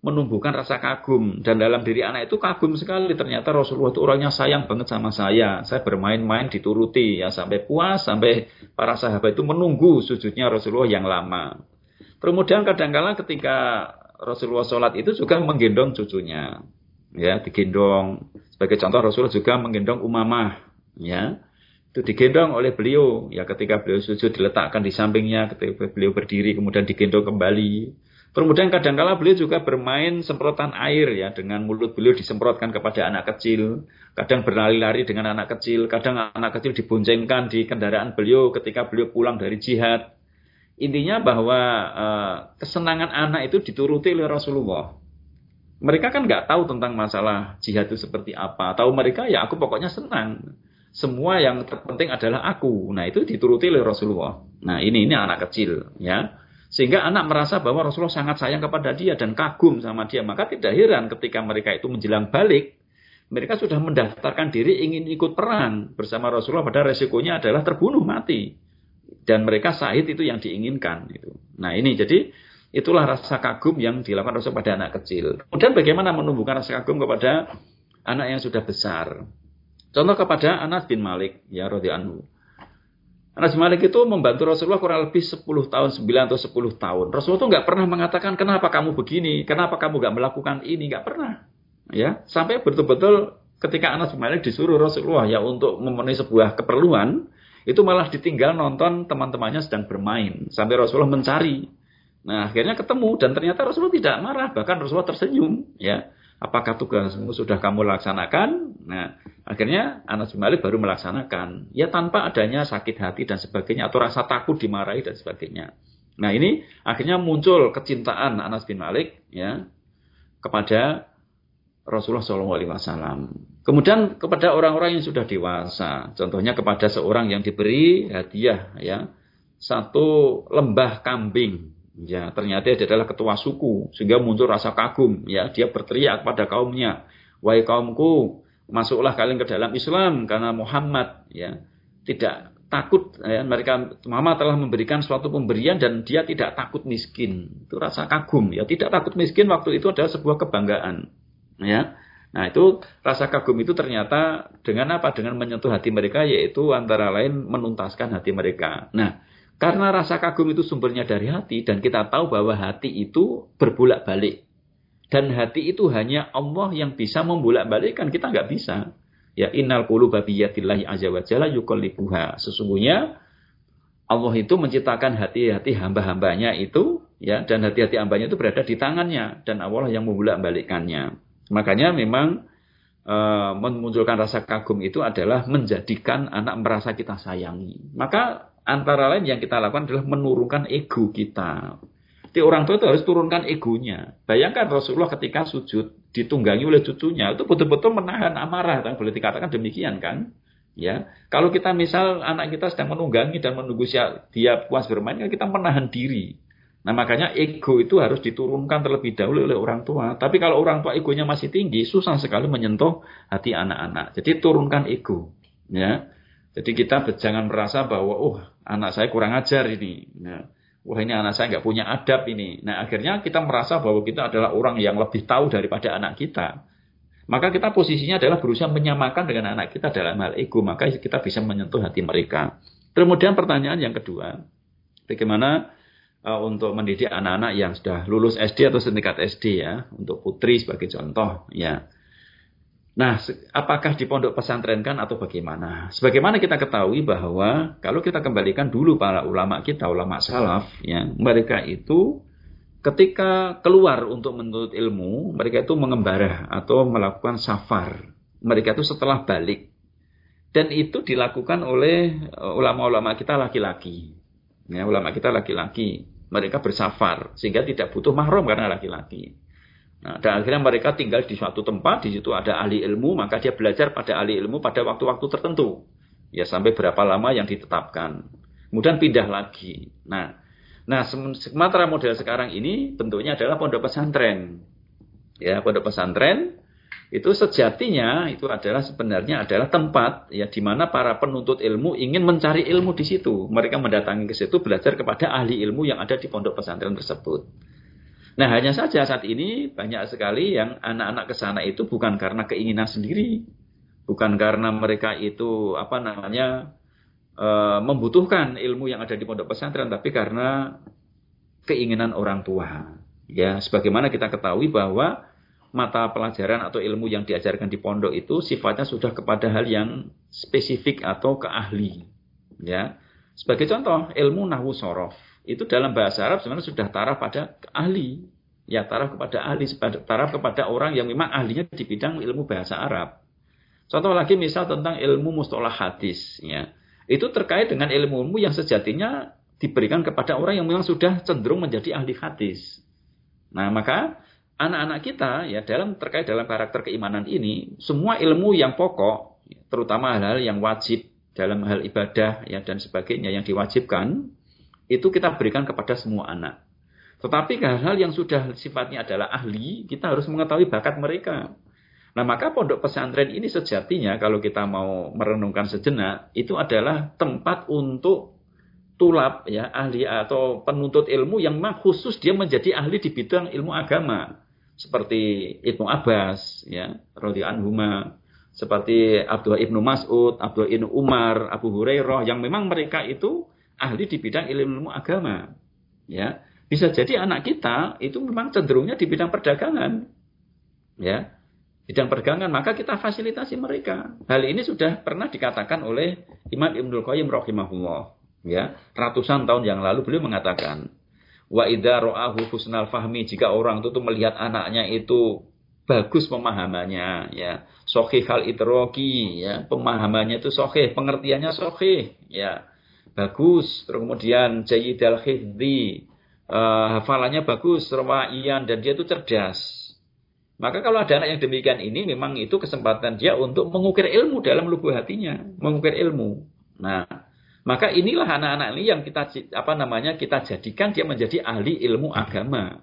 menumbuhkan rasa kagum. Dan dalam diri anak itu kagum sekali. Ternyata Rasulullah itu orangnya sayang banget sama saya. Saya bermain-main dituruti. Ya, sampai puas, sampai para sahabat itu menunggu sujudnya Rasulullah yang lama. Kemudian kadang-kala ketika Rasulullah sholat itu juga menggendong cucunya. Ya, digendong. Sebagai contoh Rasulullah juga menggendong Umamah. Ya, itu digendong oleh beliau. Ya, ketika beliau sujud diletakkan di sampingnya. Ketika beliau berdiri kemudian digendong kembali. Kemudian kadang-kala beliau juga bermain semprotan air ya, dengan mulut beliau disemprotkan kepada anak kecil. Kadang berlari-lari dengan anak kecil, kadang anak kecil diboncengkan di kendaraan beliau ketika beliau pulang dari jihad. Intinya bahwa uh, kesenangan anak itu dituruti oleh Rasulullah. Mereka kan nggak tahu tentang masalah jihad itu seperti apa. Tahu mereka ya aku pokoknya senang. Semua yang terpenting adalah aku. Nah itu dituruti oleh Rasulullah. Nah ini ini anak kecil ya. Sehingga anak merasa bahwa Rasulullah sangat sayang kepada dia dan kagum sama dia. Maka tidak heran ketika mereka itu menjelang balik, mereka sudah mendaftarkan diri ingin ikut perang bersama Rasulullah, padahal resikonya adalah terbunuh mati. Dan mereka syahid itu yang diinginkan. Nah ini jadi itulah rasa kagum yang dilakukan Rasulullah pada anak kecil. Kemudian bagaimana menumbuhkan rasa kagum kepada anak yang sudah besar. Contoh kepada Anas bin Malik, ya radhiyallahu anhu. Anas bin Malik itu membantu Rasulullah kurang lebih sepuluh tahun, sembilan atau sepuluh tahun. Rasulullah itu nggak pernah mengatakan, kenapa kamu begini, kenapa kamu nggak melakukan ini, nggak pernah. Ya, sampai betul-betul ketika Anas bin Malik disuruh Rasulullah ya untuk memenuhi sebuah keperluan, itu malah ditinggal nonton teman-temannya sedang bermain. Sampai Rasulullah mencari. Nah, akhirnya ketemu dan ternyata Rasulullah tidak marah, bahkan Rasulullah tersenyum. Ya, apakah tugasmu sudah kamu laksanakan? Nah, akhirnya Anas bin Malik baru melaksanakan. Ya tanpa adanya sakit hati dan sebagainya. Atau rasa takut dimarahi dan sebagainya. Nah ini akhirnya muncul kecintaan Anas bin Malik ya kepada Rasulullah shallallahu alaihi wasallam. Kemudian kepada orang-orang yang sudah dewasa. Contohnya kepada seorang yang diberi hadiah ya satu lembah kambing. Ya, ternyata dia adalah ketua suku sehingga muncul rasa kagum ya, dia berteriak pada kaumnya, "Wahai kaumku, masuklah kalian ke dalam Islam karena Muhammad ya tidak takut ya, mereka Muhammad telah memberikan suatu pemberian dan dia tidak takut miskin." Itu rasa kagum ya, tidak takut miskin waktu itu adalah sebuah kebanggaan ya. Nah, itu rasa kagum itu ternyata dengan apa? Dengan menyentuh hati mereka, yaitu antara lain menuntaskan hati mereka. Nah, karena rasa kagum itu sumbernya dari hati dan kita tahu bahwa hati itu berbolak-balik. Dan hati itu hanya Allah yang bisa membolak-balikkan, kita nggak bisa. Ya, innal quluba biyadillahi azza wa jalla yuqallibuha. Sesungguhnya Allah itu menciptakan hati-hati hamba-hambanya itu ya, dan hati-hati hambanya itu berada di tangannya dan Allah yang membolak-balikkannya. Makanya memang e, memunculkan rasa kagum itu adalah menjadikan anak merasa kita sayangi. Maka antara lain yang kita lakukan adalah menurunkan ego kita. Jadi orang tua itu harus turunkan egonya. Bayangkan Rasulullah ketika sujud ditunggangi oleh cucunya itu betul-betul menahan amarah, kan boleh dikatakan demikian kan? Ya, kalau kita misal anak kita sedang menunggangi dan menunggu dia puas bermain, kan kita menahan diri. Nah makanya ego itu harus diturunkan terlebih dahulu oleh orang tua. Tapi kalau orang tua egonya masih tinggi, susah sekali menyentuh hati anak-anak. Jadi turunkan ego. Ya. Jadi kita jangan merasa bahwa oh anak saya kurang ajar ini. Nah, wah ini anak saya nggak punya adab ini. Nah akhirnya kita merasa bahwa kita adalah orang yang lebih tahu daripada anak kita. Maka kita posisinya adalah berusaha menyamakan dengan anak kita dalam hal ego. Maka kita bisa menyentuh hati mereka. Kemudian pertanyaan yang kedua. Bagaimana uh, untuk mendidik anak-anak yang sudah lulus S D atau setingkat S D ya. Untuk putri sebagai contoh ya. Nah, apakah di pondok pesantren kan atau bagaimana? Sebagaimana kita ketahui bahwa kalau kita kembalikan dulu para ulama kita, ulama salaf, ya, mereka itu ketika keluar untuk menuntut ilmu, mereka itu mengembara atau melakukan safar. Mereka itu setelah balik. Dan itu dilakukan oleh ulama-ulama kita laki-laki. Ya, ulama kita laki-laki. Mereka bersafar sehingga tidak butuh mahram karena laki-laki. Nah, dan akhirnya mereka tinggal di suatu tempat, di situ ada ahli ilmu, maka dia belajar pada ahli ilmu pada waktu-waktu tertentu. Ya, sampai berapa lama yang ditetapkan. Kemudian pindah lagi. Nah, nah Sumatera model sekarang ini bentuknya adalah pondok pesantren. Ya, pondok pesantren itu sejatinya itu adalah sebenarnya adalah tempat ya di mana para penuntut ilmu ingin mencari ilmu di situ. Mereka mendatangi ke situ belajar kepada ahli ilmu yang ada di pondok pesantren tersebut. Nah, hanya saja saat ini banyak sekali yang anak-anak ke sana itu bukan karena keinginan sendiri, bukan karena mereka itu apa namanya e, membutuhkan ilmu yang ada di pondok pesantren, tapi karena keinginan orang tua. Ya, sebagaimana kita ketahui bahwa mata pelajaran atau ilmu yang diajarkan di pondok itu sifatnya sudah kepada hal yang spesifik atau keahli. Ya, sebagai contoh ilmu nahwu shorof. Itu dalam bahasa Arab sebenarnya sudah taraf pada ahli. Ya, taraf kepada ahli, taraf kepada orang yang memang ahlinya di bidang ilmu bahasa Arab. Contoh lagi misal tentang ilmu mustalah hadis. Ya. Itu terkait dengan ilmu-ilmu yang sejatinya diberikan kepada orang yang memang sudah cenderung menjadi ahli hadis. Nah, maka anak-anak kita ya dalam terkait dalam karakter keimanan ini, semua ilmu yang pokok, terutama hal-hal yang wajib dalam hal ibadah ya dan sebagainya yang diwajibkan, itu kita berikan kepada semua anak. Tetapi hal-hal yang sudah sifatnya adalah ahli, kita harus mengetahui bakat mereka. Nah, maka pondok pesantren ini sejatinya kalau kita mau merenungkan sejenak, itu adalah tempat untuk tulab ya, ahli atau penuntut ilmu yang memang khusus dia menjadi ahli di bidang ilmu agama. Seperti Ibnu Abbas ya, radhiyallahu anhuma, seperti Abdullah ibnu Mas'ud, Abdullah ibnu Umar, Abu Hurairah yang memang mereka itu ahli di bidang ilmu agama. Ya, bisa jadi anak kita itu memang cenderungnya di bidang perdagangan. Ya, bidang perdagangan, maka kita fasilitasi mereka. Hal ini sudah pernah dikatakan oleh Imam Ibnul Qayyim rahimahullah. Ya, ratusan tahun yang lalu beliau mengatakan, wa idza ra'ahu husnal fahmi, jika orang itu tuh melihat anaknya itu bagus pemahamannya, ya, sahihal idraki, ya, pemahamannya itu sahih, pengertiannya sahih, ya. Bagus, terus kemudian jayyidal hifdzi, uh, hafalannya bagus, rawiyan, dan dia itu cerdas. Maka kalau ada anak yang demikian ini, memang itu kesempatan dia untuk mengukir ilmu dalam lubuk hatinya, mengukir ilmu. Nah, maka inilah anak-anak ini yang kita apa namanya kita jadikan dia menjadi ahli ilmu agama.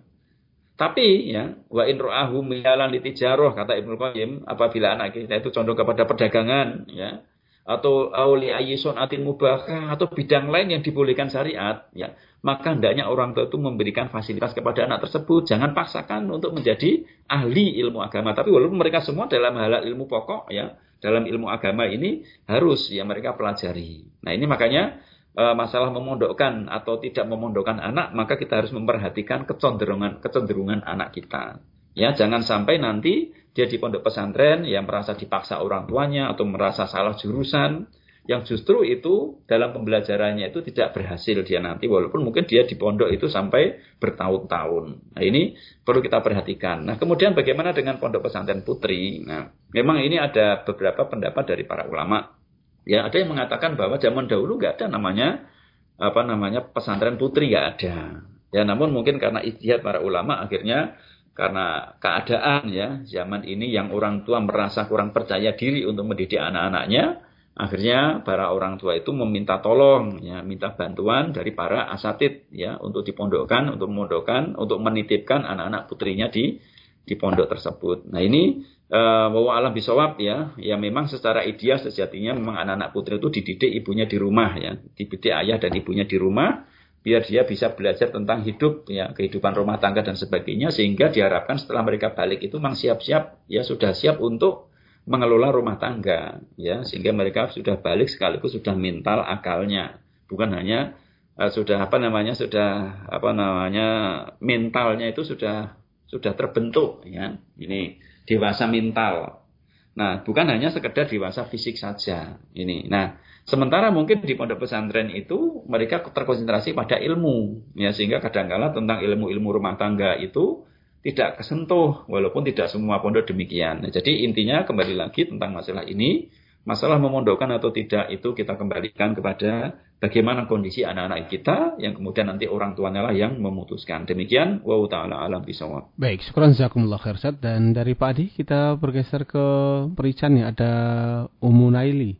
Tapi ya, wa in ra'ahu miyalan litijarah, kata Ibnu Qayyim, apabila anak kita itu condong kepada perdagangan, ya, atau auli ayyison atin mubahah, atau bidang lain yang dibolehkan syariat, ya, maka hendaknya orang tua itu memberikan fasilitas kepada anak tersebut. Jangan paksakan untuk menjadi ahli ilmu agama. Tapi walaupun mereka semua dalam hal ilmu pokok, ya, dalam ilmu agama ini harus ya mereka pelajari. Nah, ini makanya e, masalah memondokkan atau tidak memondokkan anak, maka kita harus memperhatikan kecenderungan kecenderungan anak kita. Ya, jangan sampai nanti dia di pondok pesantren yang merasa dipaksa orang tuanya atau merasa salah jurusan, yang justru itu dalam pembelajarannya itu tidak berhasil dia nanti, walaupun mungkin dia di pondok itu sampai bertahun-tahun. Nah, ini perlu kita perhatikan. Nah, kemudian bagaimana dengan pondok pesantren putri? Nah, memang ini ada beberapa pendapat dari para ulama. Ya, ada yang mengatakan bahwa zaman dahulu nggak ada namanya apa namanya pesantren putri, nggak ada. Ya, namun mungkin karena ijtihad para ulama akhirnya karena keadaan ya zaman ini yang orang tua merasa kurang percaya diri untuk mendidik anak-anaknya, akhirnya para orang tua itu meminta tolong, ya, minta bantuan dari para asatid, ya, untuk dipondokkan, untuk memondokkan, untuk menitipkan anak-anak putrinya di di pondok tersebut. Nah, ini bahwa alam bisawab ya, ya memang secara ideal sejatinya memang anak-anak putri itu dididik ibunya di rumah, ya, dididik ayah dan ibunya di rumah, biar dia bisa belajar tentang hidup, ya, kehidupan rumah tangga dan sebagainya, sehingga diharapkan setelah mereka balik itu memang siap-siap, ya, sudah siap untuk mengelola rumah tangga, ya, sehingga mereka sudah balik sekaligus sudah mental akalnya, bukan hanya uh, sudah apa namanya sudah apa namanya mentalnya itu sudah sudah terbentuk, ya, ini dewasa mental. Nah, bukan hanya sekedar dewasa fisik saja ini. Nah, sementara mungkin di pondok pesantren itu mereka terkonsentrasi pada ilmu, ya, sehingga kadang-kala tentang ilmu-ilmu rumah tangga itu tidak kesentuh, walaupun tidak semua pondok demikian. Nah, jadi intinya kembali lagi tentang masalah ini, masalah memondokkan atau tidak itu kita kembalikan kepada bagaimana kondisi anak-anak kita, yang kemudian nanti orang tuanya lah yang memutuskan. Demikian, wa ta'ala alam bisawab. Baik, syukran jazakumullah khair Ustaz. Dan dari Pak Adi kita bergeser ke Perican ya, ada Ummu Naili,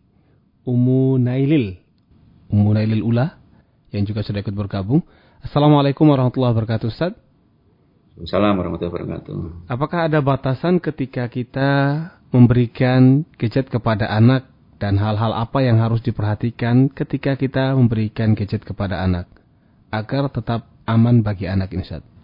Ummu Nailil, Ummu Nailil Ula yang juga sudah ikut bergabung. Assalamualaikum warahmatullahi wabarakatuh Ustaz. Assalamualaikum warahmatullahi wabarakatuh. Apakah ada batasan ketika kita memberikan gadget kepada anak, dan hal-hal apa yang harus diperhatikan ketika kita memberikan gadget kepada anak agar tetap aman bagi anak ini Ustaz?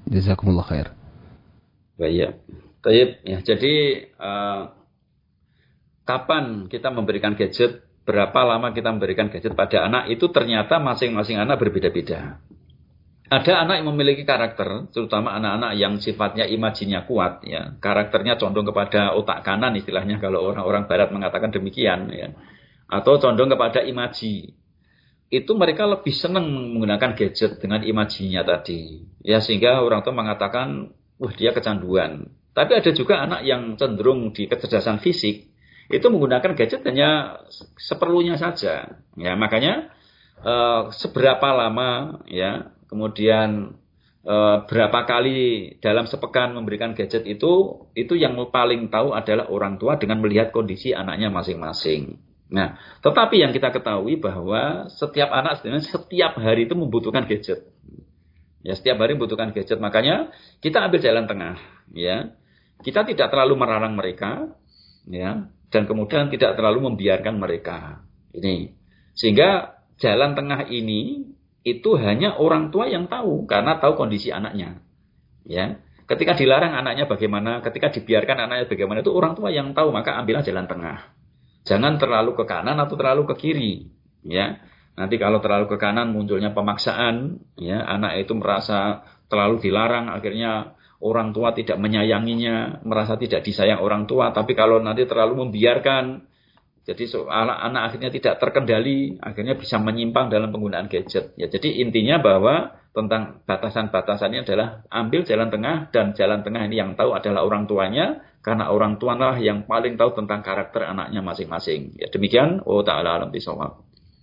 Jazakumullah khair. Baik. Baik. Ya, jadi uh, kapan kita memberikan gadget, berapa lama kita memberikan gadget pada anak, itu ternyata masing-masing anak berbeda-beda. Ada anak yang memiliki karakter, terutama anak-anak yang sifatnya imajinya kuat, ya, karakternya condong kepada otak kanan istilahnya kalau orang-orang Barat mengatakan demikian, ya, atau condong kepada imaji. Itu mereka lebih senang menggunakan gadget dengan imajinya tadi, ya, sehingga orang tua mengatakan, wah dia kecanduan. Tapi ada juga anak yang cenderung di kecerdasan fisik, itu menggunakan gadget hanya seperlunya saja, ya, makanya uh, seberapa lama, ya. Kemudian e, berapa kali dalam sepekan memberikan gadget itu, itu yang paling tahu adalah orang tua dengan melihat kondisi anaknya masing-masing. Nah, tetapi yang kita ketahui bahwa setiap anak sebenarnya setiap hari itu membutuhkan gadget. Ya, setiap hari membutuhkan gadget. Makanya kita ambil jalan tengah. Ya, kita tidak terlalu melarang mereka, ya, dan kemudian tidak terlalu membiarkan mereka. Ini, sehingga jalan tengah ini itu hanya orang tua yang tahu, karena tahu kondisi anaknya. Ya, ketika dilarang anaknya bagaimana, ketika dibiarkan anaknya bagaimana, itu orang tua yang tahu, maka ambillah jalan tengah. Jangan terlalu ke kanan atau terlalu ke kiri. Ya, nanti kalau terlalu ke kanan munculnya pemaksaan, ya, anak itu merasa terlalu dilarang, akhirnya orang tua tidak menyayanginya, merasa tidak disayang orang tua. Tapi kalau nanti terlalu membiarkan, jadi anak-anak akhirnya tidak terkendali, akhirnya bisa menyimpang dalam penggunaan gadget. Ya, jadi intinya bahwa tentang batasan-batasannya adalah ambil jalan tengah, dan jalan tengah ini yang tahu adalah orang tuanya, karena orang tua lah yang paling tahu tentang karakter anaknya masing-masing. Ya, demikian. Oh ta'ala alam bisawab.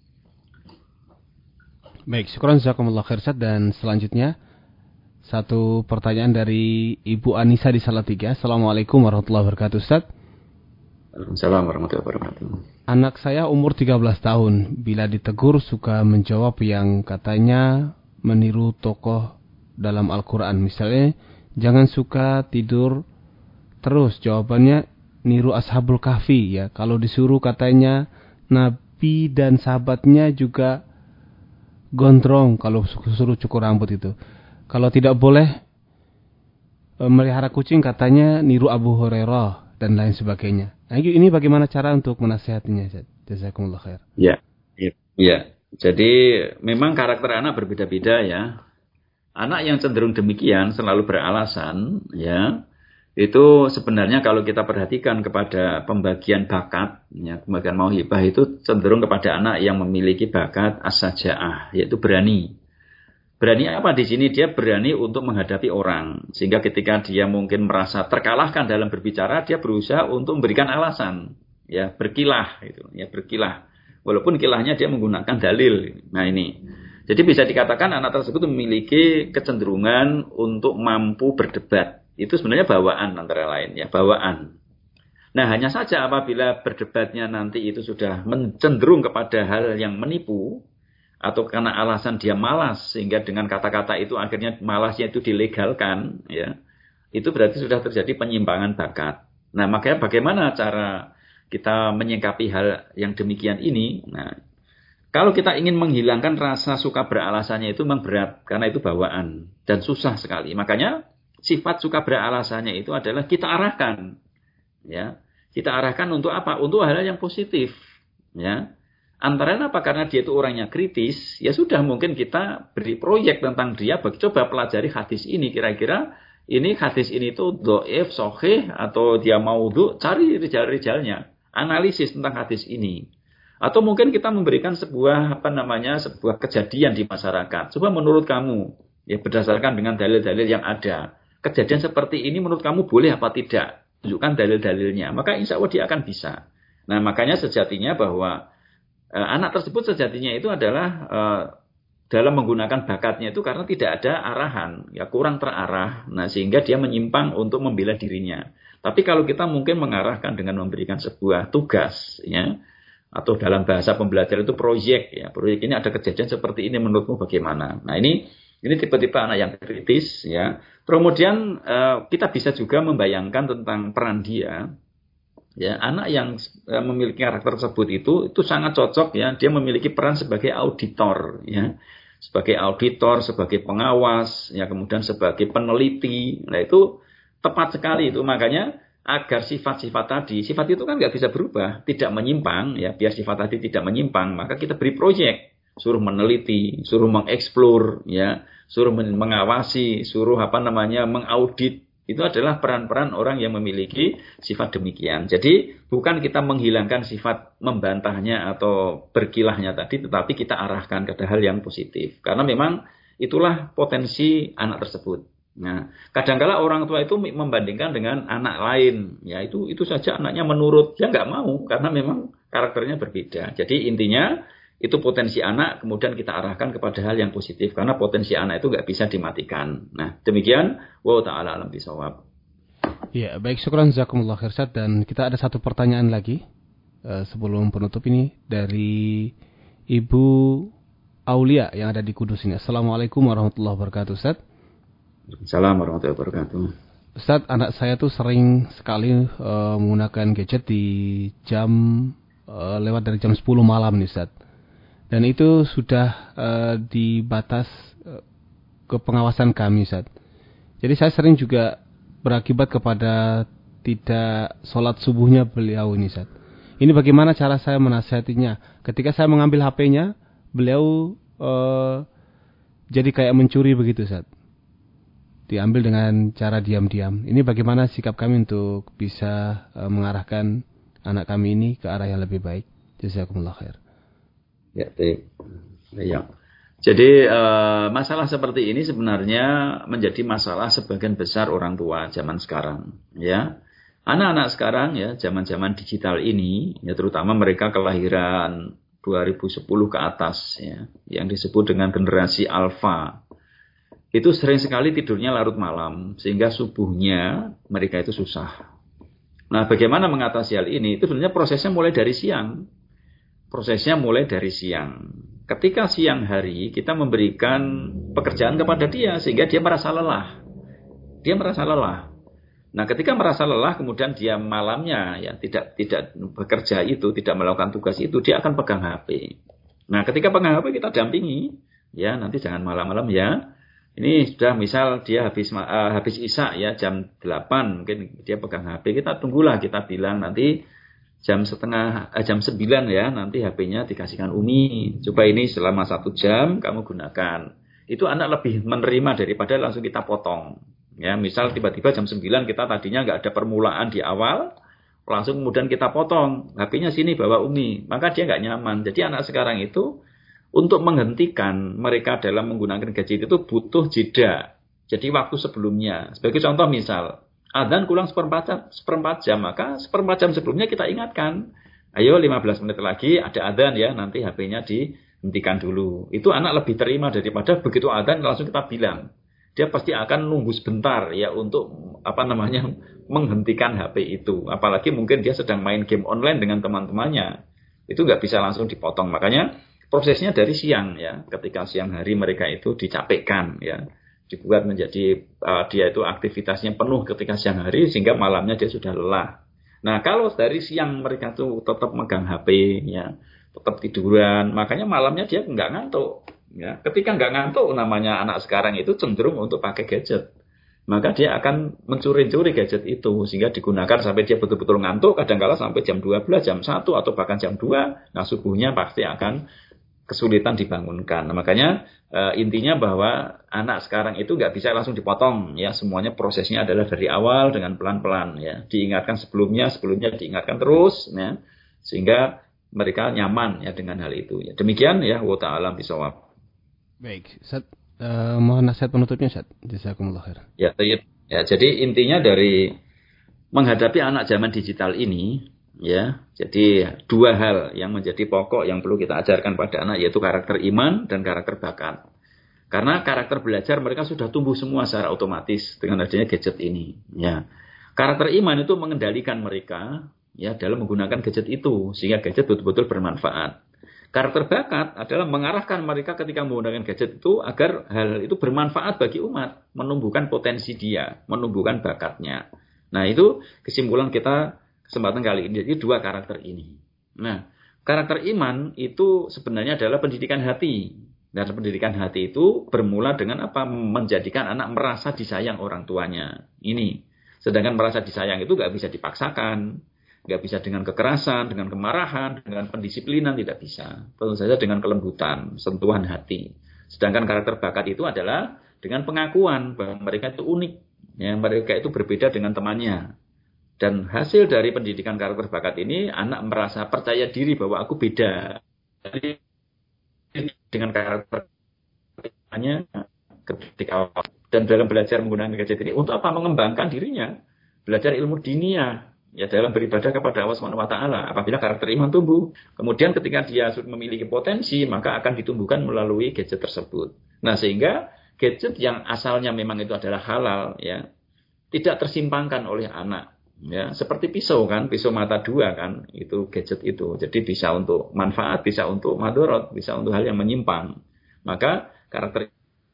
Baik, syukran jazakumullah khair Ustaz. Dan selanjutnya satu pertanyaan dari Ibu Anissa di Salatiga. Assalamualaikum warahmatullahi wabarakatuh Ustaz. Assalamualaikum warahmatullahi wabarakatuh. Anak saya umur tiga belas tahun. Bila ditegur suka menjawab yang katanya meniru tokoh dalam Al-Quran. Misalnya, jangan suka tidur terus. Jawabannya niru Ashabul Kahfi. Ya, kalau disuruh katanya Nabi dan sahabatnya juga gondrong kalau suruh cukur rambut itu. Kalau tidak boleh melihara kucing katanya niru Abu Hurairah dan lain sebagainya. Nah, ini bagaimana cara untuk menasihatinya? Jazakumullah khair. Ya, ya, ya. Jadi memang karakter anak berbeda-beda ya. Anak yang cenderung demikian selalu beralasan, ya, itu sebenarnya kalau kita perhatikan kepada pembagian bakat, ya, pembagian mauhibah itu cenderung kepada anak yang memiliki bakat as-saja'ah, yaitu berani. Berani apa di sini? Dia berani untuk menghadapi orang. Sehingga ketika dia mungkin merasa terkalahkan dalam berbicara, dia berusaha untuk memberikan alasan. Ya, berkilah. Gitu. Ya, berkilah. Walaupun kilahnya dia menggunakan dalil. Nah ini. Jadi bisa dikatakan anak tersebut memiliki kecenderungan untuk mampu berdebat. Itu sebenarnya bawaan antara lain. Ya, bawaan. Nah hanya saja apabila berdebatnya nanti itu sudah cenderung kepada hal yang menipu, atau karena alasan dia malas, sehingga dengan kata-kata itu akhirnya malasnya itu dilegalkan, ya, itu berarti sudah terjadi penyimpangan bakat. Nah, makanya bagaimana cara kita menyikapi hal yang demikian ini? Nah, kalau kita ingin menghilangkan rasa suka beralasannya itu memang berat, karena itu bawaan dan susah sekali. Makanya sifat suka beralasannya itu adalah kita arahkan, ya, kita arahkan untuk apa? Untuk hal yang positif, ya. Antara apa? Karena dia itu orangnya kritis, ya sudah mungkin kita beri proyek tentang dia, bagi coba pelajari hadis ini, kira-kira ini hadis ini itu dhaif, sahih, atau dia maudhu, cari rijal-rijalnya, analisis tentang hadis ini. Atau mungkin kita memberikan sebuah apa namanya sebuah kejadian di masyarakat. Coba menurut kamu, ya berdasarkan dengan dalil-dalil yang ada, kejadian seperti ini menurut kamu boleh apa tidak? Tunjukkan dalil-dalilnya, maka insya Allah dia akan bisa. Nah makanya sejatinya bahwa anak tersebut sejatinya itu adalah uh, dalam menggunakan bakatnya itu karena tidak ada arahan, ya kurang terarah, nah sehingga dia menyimpang untuk membela dirinya. Tapi kalau kita mungkin mengarahkan dengan memberikan sebuah tugas, ya, atau dalam bahasa pembelajaran itu proyek, ya, proyek ini ada kejadian seperti ini menurutmu bagaimana? Nah ini ini tipe-tipe anak yang kritis, ya. Kemudian uh, kita bisa juga membayangkan tentang peran dia. Ya, anak yang uh, memiliki karakter tersebut itu itu sangat cocok, ya, dia memiliki peran sebagai auditor, ya, sebagai auditor, sebagai pengawas, ya kemudian sebagai peneliti. Nah itu tepat sekali itu. Makanya agar sifat-sifat tadi, sifat itu kan nggak bisa berubah, tidak menyimpang, ya biar sifat tadi tidak menyimpang, maka kita beri proyek, suruh meneliti, suruh mengeksplor, ya, suruh mengawasi, suruh apa namanya mengaudit. Itu adalah peran-peran orang yang memiliki sifat demikian. Jadi bukan kita menghilangkan sifat membantahnya atau berkilahnya tadi, tetapi kita arahkan ke hal yang positif. Karena memang itulah potensi anak tersebut. Nah, kadang-kala orang tua itu membandingkan dengan anak lain. Ya itu itu saja anaknya menurut, ya nggak mau karena memang karakternya berbeda. Jadi intinya itu potensi anak, kemudian kita arahkan kepada hal yang positif. Karena potensi anak itu nggak bisa dimatikan. Nah, demikian. Wa ta'ala alam bisawab. Ya, baik. Syukran jazakumullah khair, Ustaz. Dan kita ada satu pertanyaan lagi uh, sebelum penutup ini dari Ibu Aulia yang ada di Kudus ini. Assalamualaikum warahmatullahi wabarakatuh, Ustaz. Assalamualaikum warahmatullahi wabarakatuh. Ustaz, anak saya tuh sering sekali uh, menggunakan gadget di jam uh, lewat dari jam sepuluh malam nih, Ustaz. Dan itu sudah uh, di batas uh, kepengawasan kami, Ustaz. Jadi saya sering juga berakibat kepada tidak sholat subuhnya beliau ini, Ustaz. Ini bagaimana cara saya menasihatinya? Ketika saya mengambil H P-nya, beliau uh, jadi kayak mencuri begitu, Ustaz. Diambil dengan cara diam-diam. Ini bagaimana sikap kami untuk bisa uh, mengarahkan anak kami ini ke arah yang lebih baik? Jazakumullah khair. Ya, baik. Ya. Jadi uh, masalah seperti ini sebenarnya menjadi masalah sebagian besar orang tua zaman sekarang, ya. Anak-anak sekarang ya, zaman-zaman digital ini, ya terutama mereka kelahiran dua ribu sepuluh ke atas ya, yang disebut dengan generasi alfa. Itu sering sekali tidurnya larut malam sehingga subuhnya mereka itu susah. Nah, bagaimana mengatasi hal ini? Itu sebenarnya prosesnya mulai dari siang. Prosesnya mulai dari siang. Ketika siang hari kita memberikan pekerjaan kepada dia sehingga dia merasa lelah. Dia merasa lelah. Nah, ketika merasa lelah kemudian dia malamnya ya tidak tidak bekerja itu, tidak melakukan tugas itu, dia akan pegang H P. Nah, ketika pegang H P kita dampingi, ya nanti jangan malam-malam ya. Ini sudah misal dia habis uh, habis isya ya jam delapan mungkin dia pegang H P, kita tunggulah, kita bilang nanti jam setengah eh, jam sembilan ya nanti H P-nya dikasihkan Umi. Coba ini selama satu jam kamu gunakan. Itu anak lebih menerima daripada langsung kita potong. Ya, misal tiba-tiba jam sembilan kita tadinya nggak ada permulaan di awal, langsung kemudian kita potong. H P-nya sini bawa Umi. Maka dia nggak nyaman. Jadi anak sekarang itu untuk menghentikan mereka dalam menggunakan gadget itu butuh jeda. Jadi waktu sebelumnya. Sebagai contoh misal, adzan kurang seperempat jam, seperempat jam, maka seperempat jam sebelumnya kita ingatkan. Ayo lima belas menit lagi ada adzan ya, nanti H P-nya dihentikan dulu. Itu anak lebih terima daripada begitu adzan langsung kita bilang. Dia pasti akan nunggu sebentar ya untuk apa namanya menghentikan H P itu. Apalagi mungkin dia sedang main game online dengan teman-temannya. Itu nggak bisa langsung dipotong. Makanya prosesnya dari siang ya. Ketika siang hari mereka itu dicapekkan ya. Dibuat menjadi uh, dia itu aktivitasnya penuh ketika siang hari sehingga malamnya dia sudah lelah. Nah, kalau dari siang mereka tuh tetap megang H P ya, tetap tiduran, makanya malamnya dia nggak ngantuk ya. Ketika nggak ngantuk namanya anak sekarang itu cenderung untuk pakai gadget. Maka dia akan mencuri-curi gadget itu sehingga digunakan sampai dia betul-betul ngantuk, kadang-kala sampai jam dua belas, jam satu atau bahkan jam dua. Nah, subuhnya pasti akan kesulitan dibangunkan. Nah, makanya e, intinya bahwa anak sekarang itu nggak bisa langsung dipotong ya, semuanya prosesnya adalah dari awal dengan pelan-pelan ya, diingatkan sebelumnya, sebelumnya diingatkan terus ya, sehingga mereka nyaman ya dengan hal itu ya. Demikian ya, wa ta'ala bisawab. Baik, Ustaz, uh, mohon nasihat penutupnya, Ustaz. Jazakumullah khair. Ya, ya, jadi intinya dari menghadapi anak zaman digital ini ya, jadi dua hal yang menjadi pokok yang perlu kita ajarkan pada anak, yaitu karakter iman dan karakter bakat. Karena karakter belajar mereka sudah tumbuh semua secara otomatis dengan adanya gadget ini. Ya, karakter iman itu mengendalikan mereka ya dalam menggunakan gadget itu sehingga gadget betul-betul bermanfaat. Karakter bakat adalah mengarahkan mereka ketika menggunakan gadget itu agar hal itu bermanfaat bagi umat, menumbuhkan potensi dia, menumbuhkan bakatnya. Nah, itu kesimpulan kita kesempatan kali ini. Jadi dua karakter ini. Nah, karakter iman itu sebenarnya adalah pendidikan hati. Dan pendidikan hati itu bermula dengan apa? Menjadikan anak merasa disayang orang tuanya. Ini. Sedangkan merasa disayang itu nggak bisa dipaksakan. Nggak bisa dengan kekerasan, dengan kemarahan, dengan pendisiplinan, tidak bisa. Tentu saja dengan kelembutan, sentuhan hati. Sedangkan karakter bakat itu adalah dengan pengakuan bahwa mereka itu unik. Ya, mereka itu berbeda dengan temannya. Dan hasil dari pendidikan karakter bakat ini, anak merasa percaya diri bahwa aku beda. Jadi, dengan karakternya ketika dan dalam belajar menggunakan gadget ini untuk apa? Mengembangkan dirinya, belajar ilmu dinia ya dalam beribadah kepada Allah Subhanahu wa taala. Apabila karakter iman tumbuh, kemudian ketika dia memiliki potensi, maka akan ditumbuhkan melalui gadget tersebut. Nah, sehingga gadget yang asalnya memang itu adalah halal ya, tidak tersimpangkan oleh anak. Ya, seperti pisau kan, pisau mata dua kan, itu gadget itu. Jadi bisa untuk manfaat, bisa untuk madorot, bisa untuk hal yang menyimpang. Maka karakter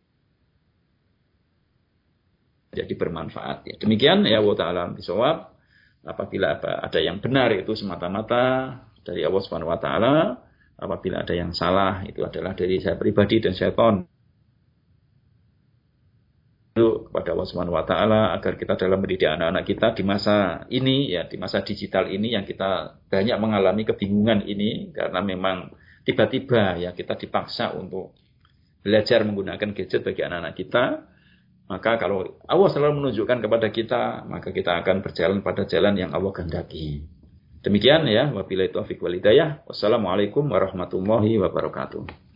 jadi bermanfaat. Ya. Demikian ya wa ta'ala bisawab. Apabila ada yang benar itu semata-mata dari Allah Subhanahu wa taala, apabila ada yang salah itu adalah dari saya pribadi dan syaitan. Kepada Allah Subhanahu wa taala agar kita dalam mendidik anak-anak kita di masa ini ya, di masa digital ini yang kita banyak mengalami kebingungan ini karena memang tiba-tiba ya kita dipaksa untuk belajar menggunakan gadget bagi anak-anak kita. Maka kalau Allah selalu menunjukkan kepada kita, maka kita akan berjalan pada jalan yang Allah kehendaki. Demikian ya, wabillahi taufiq wal hidayah. Wassalamualaikum warahmatullahi wabarakatuh.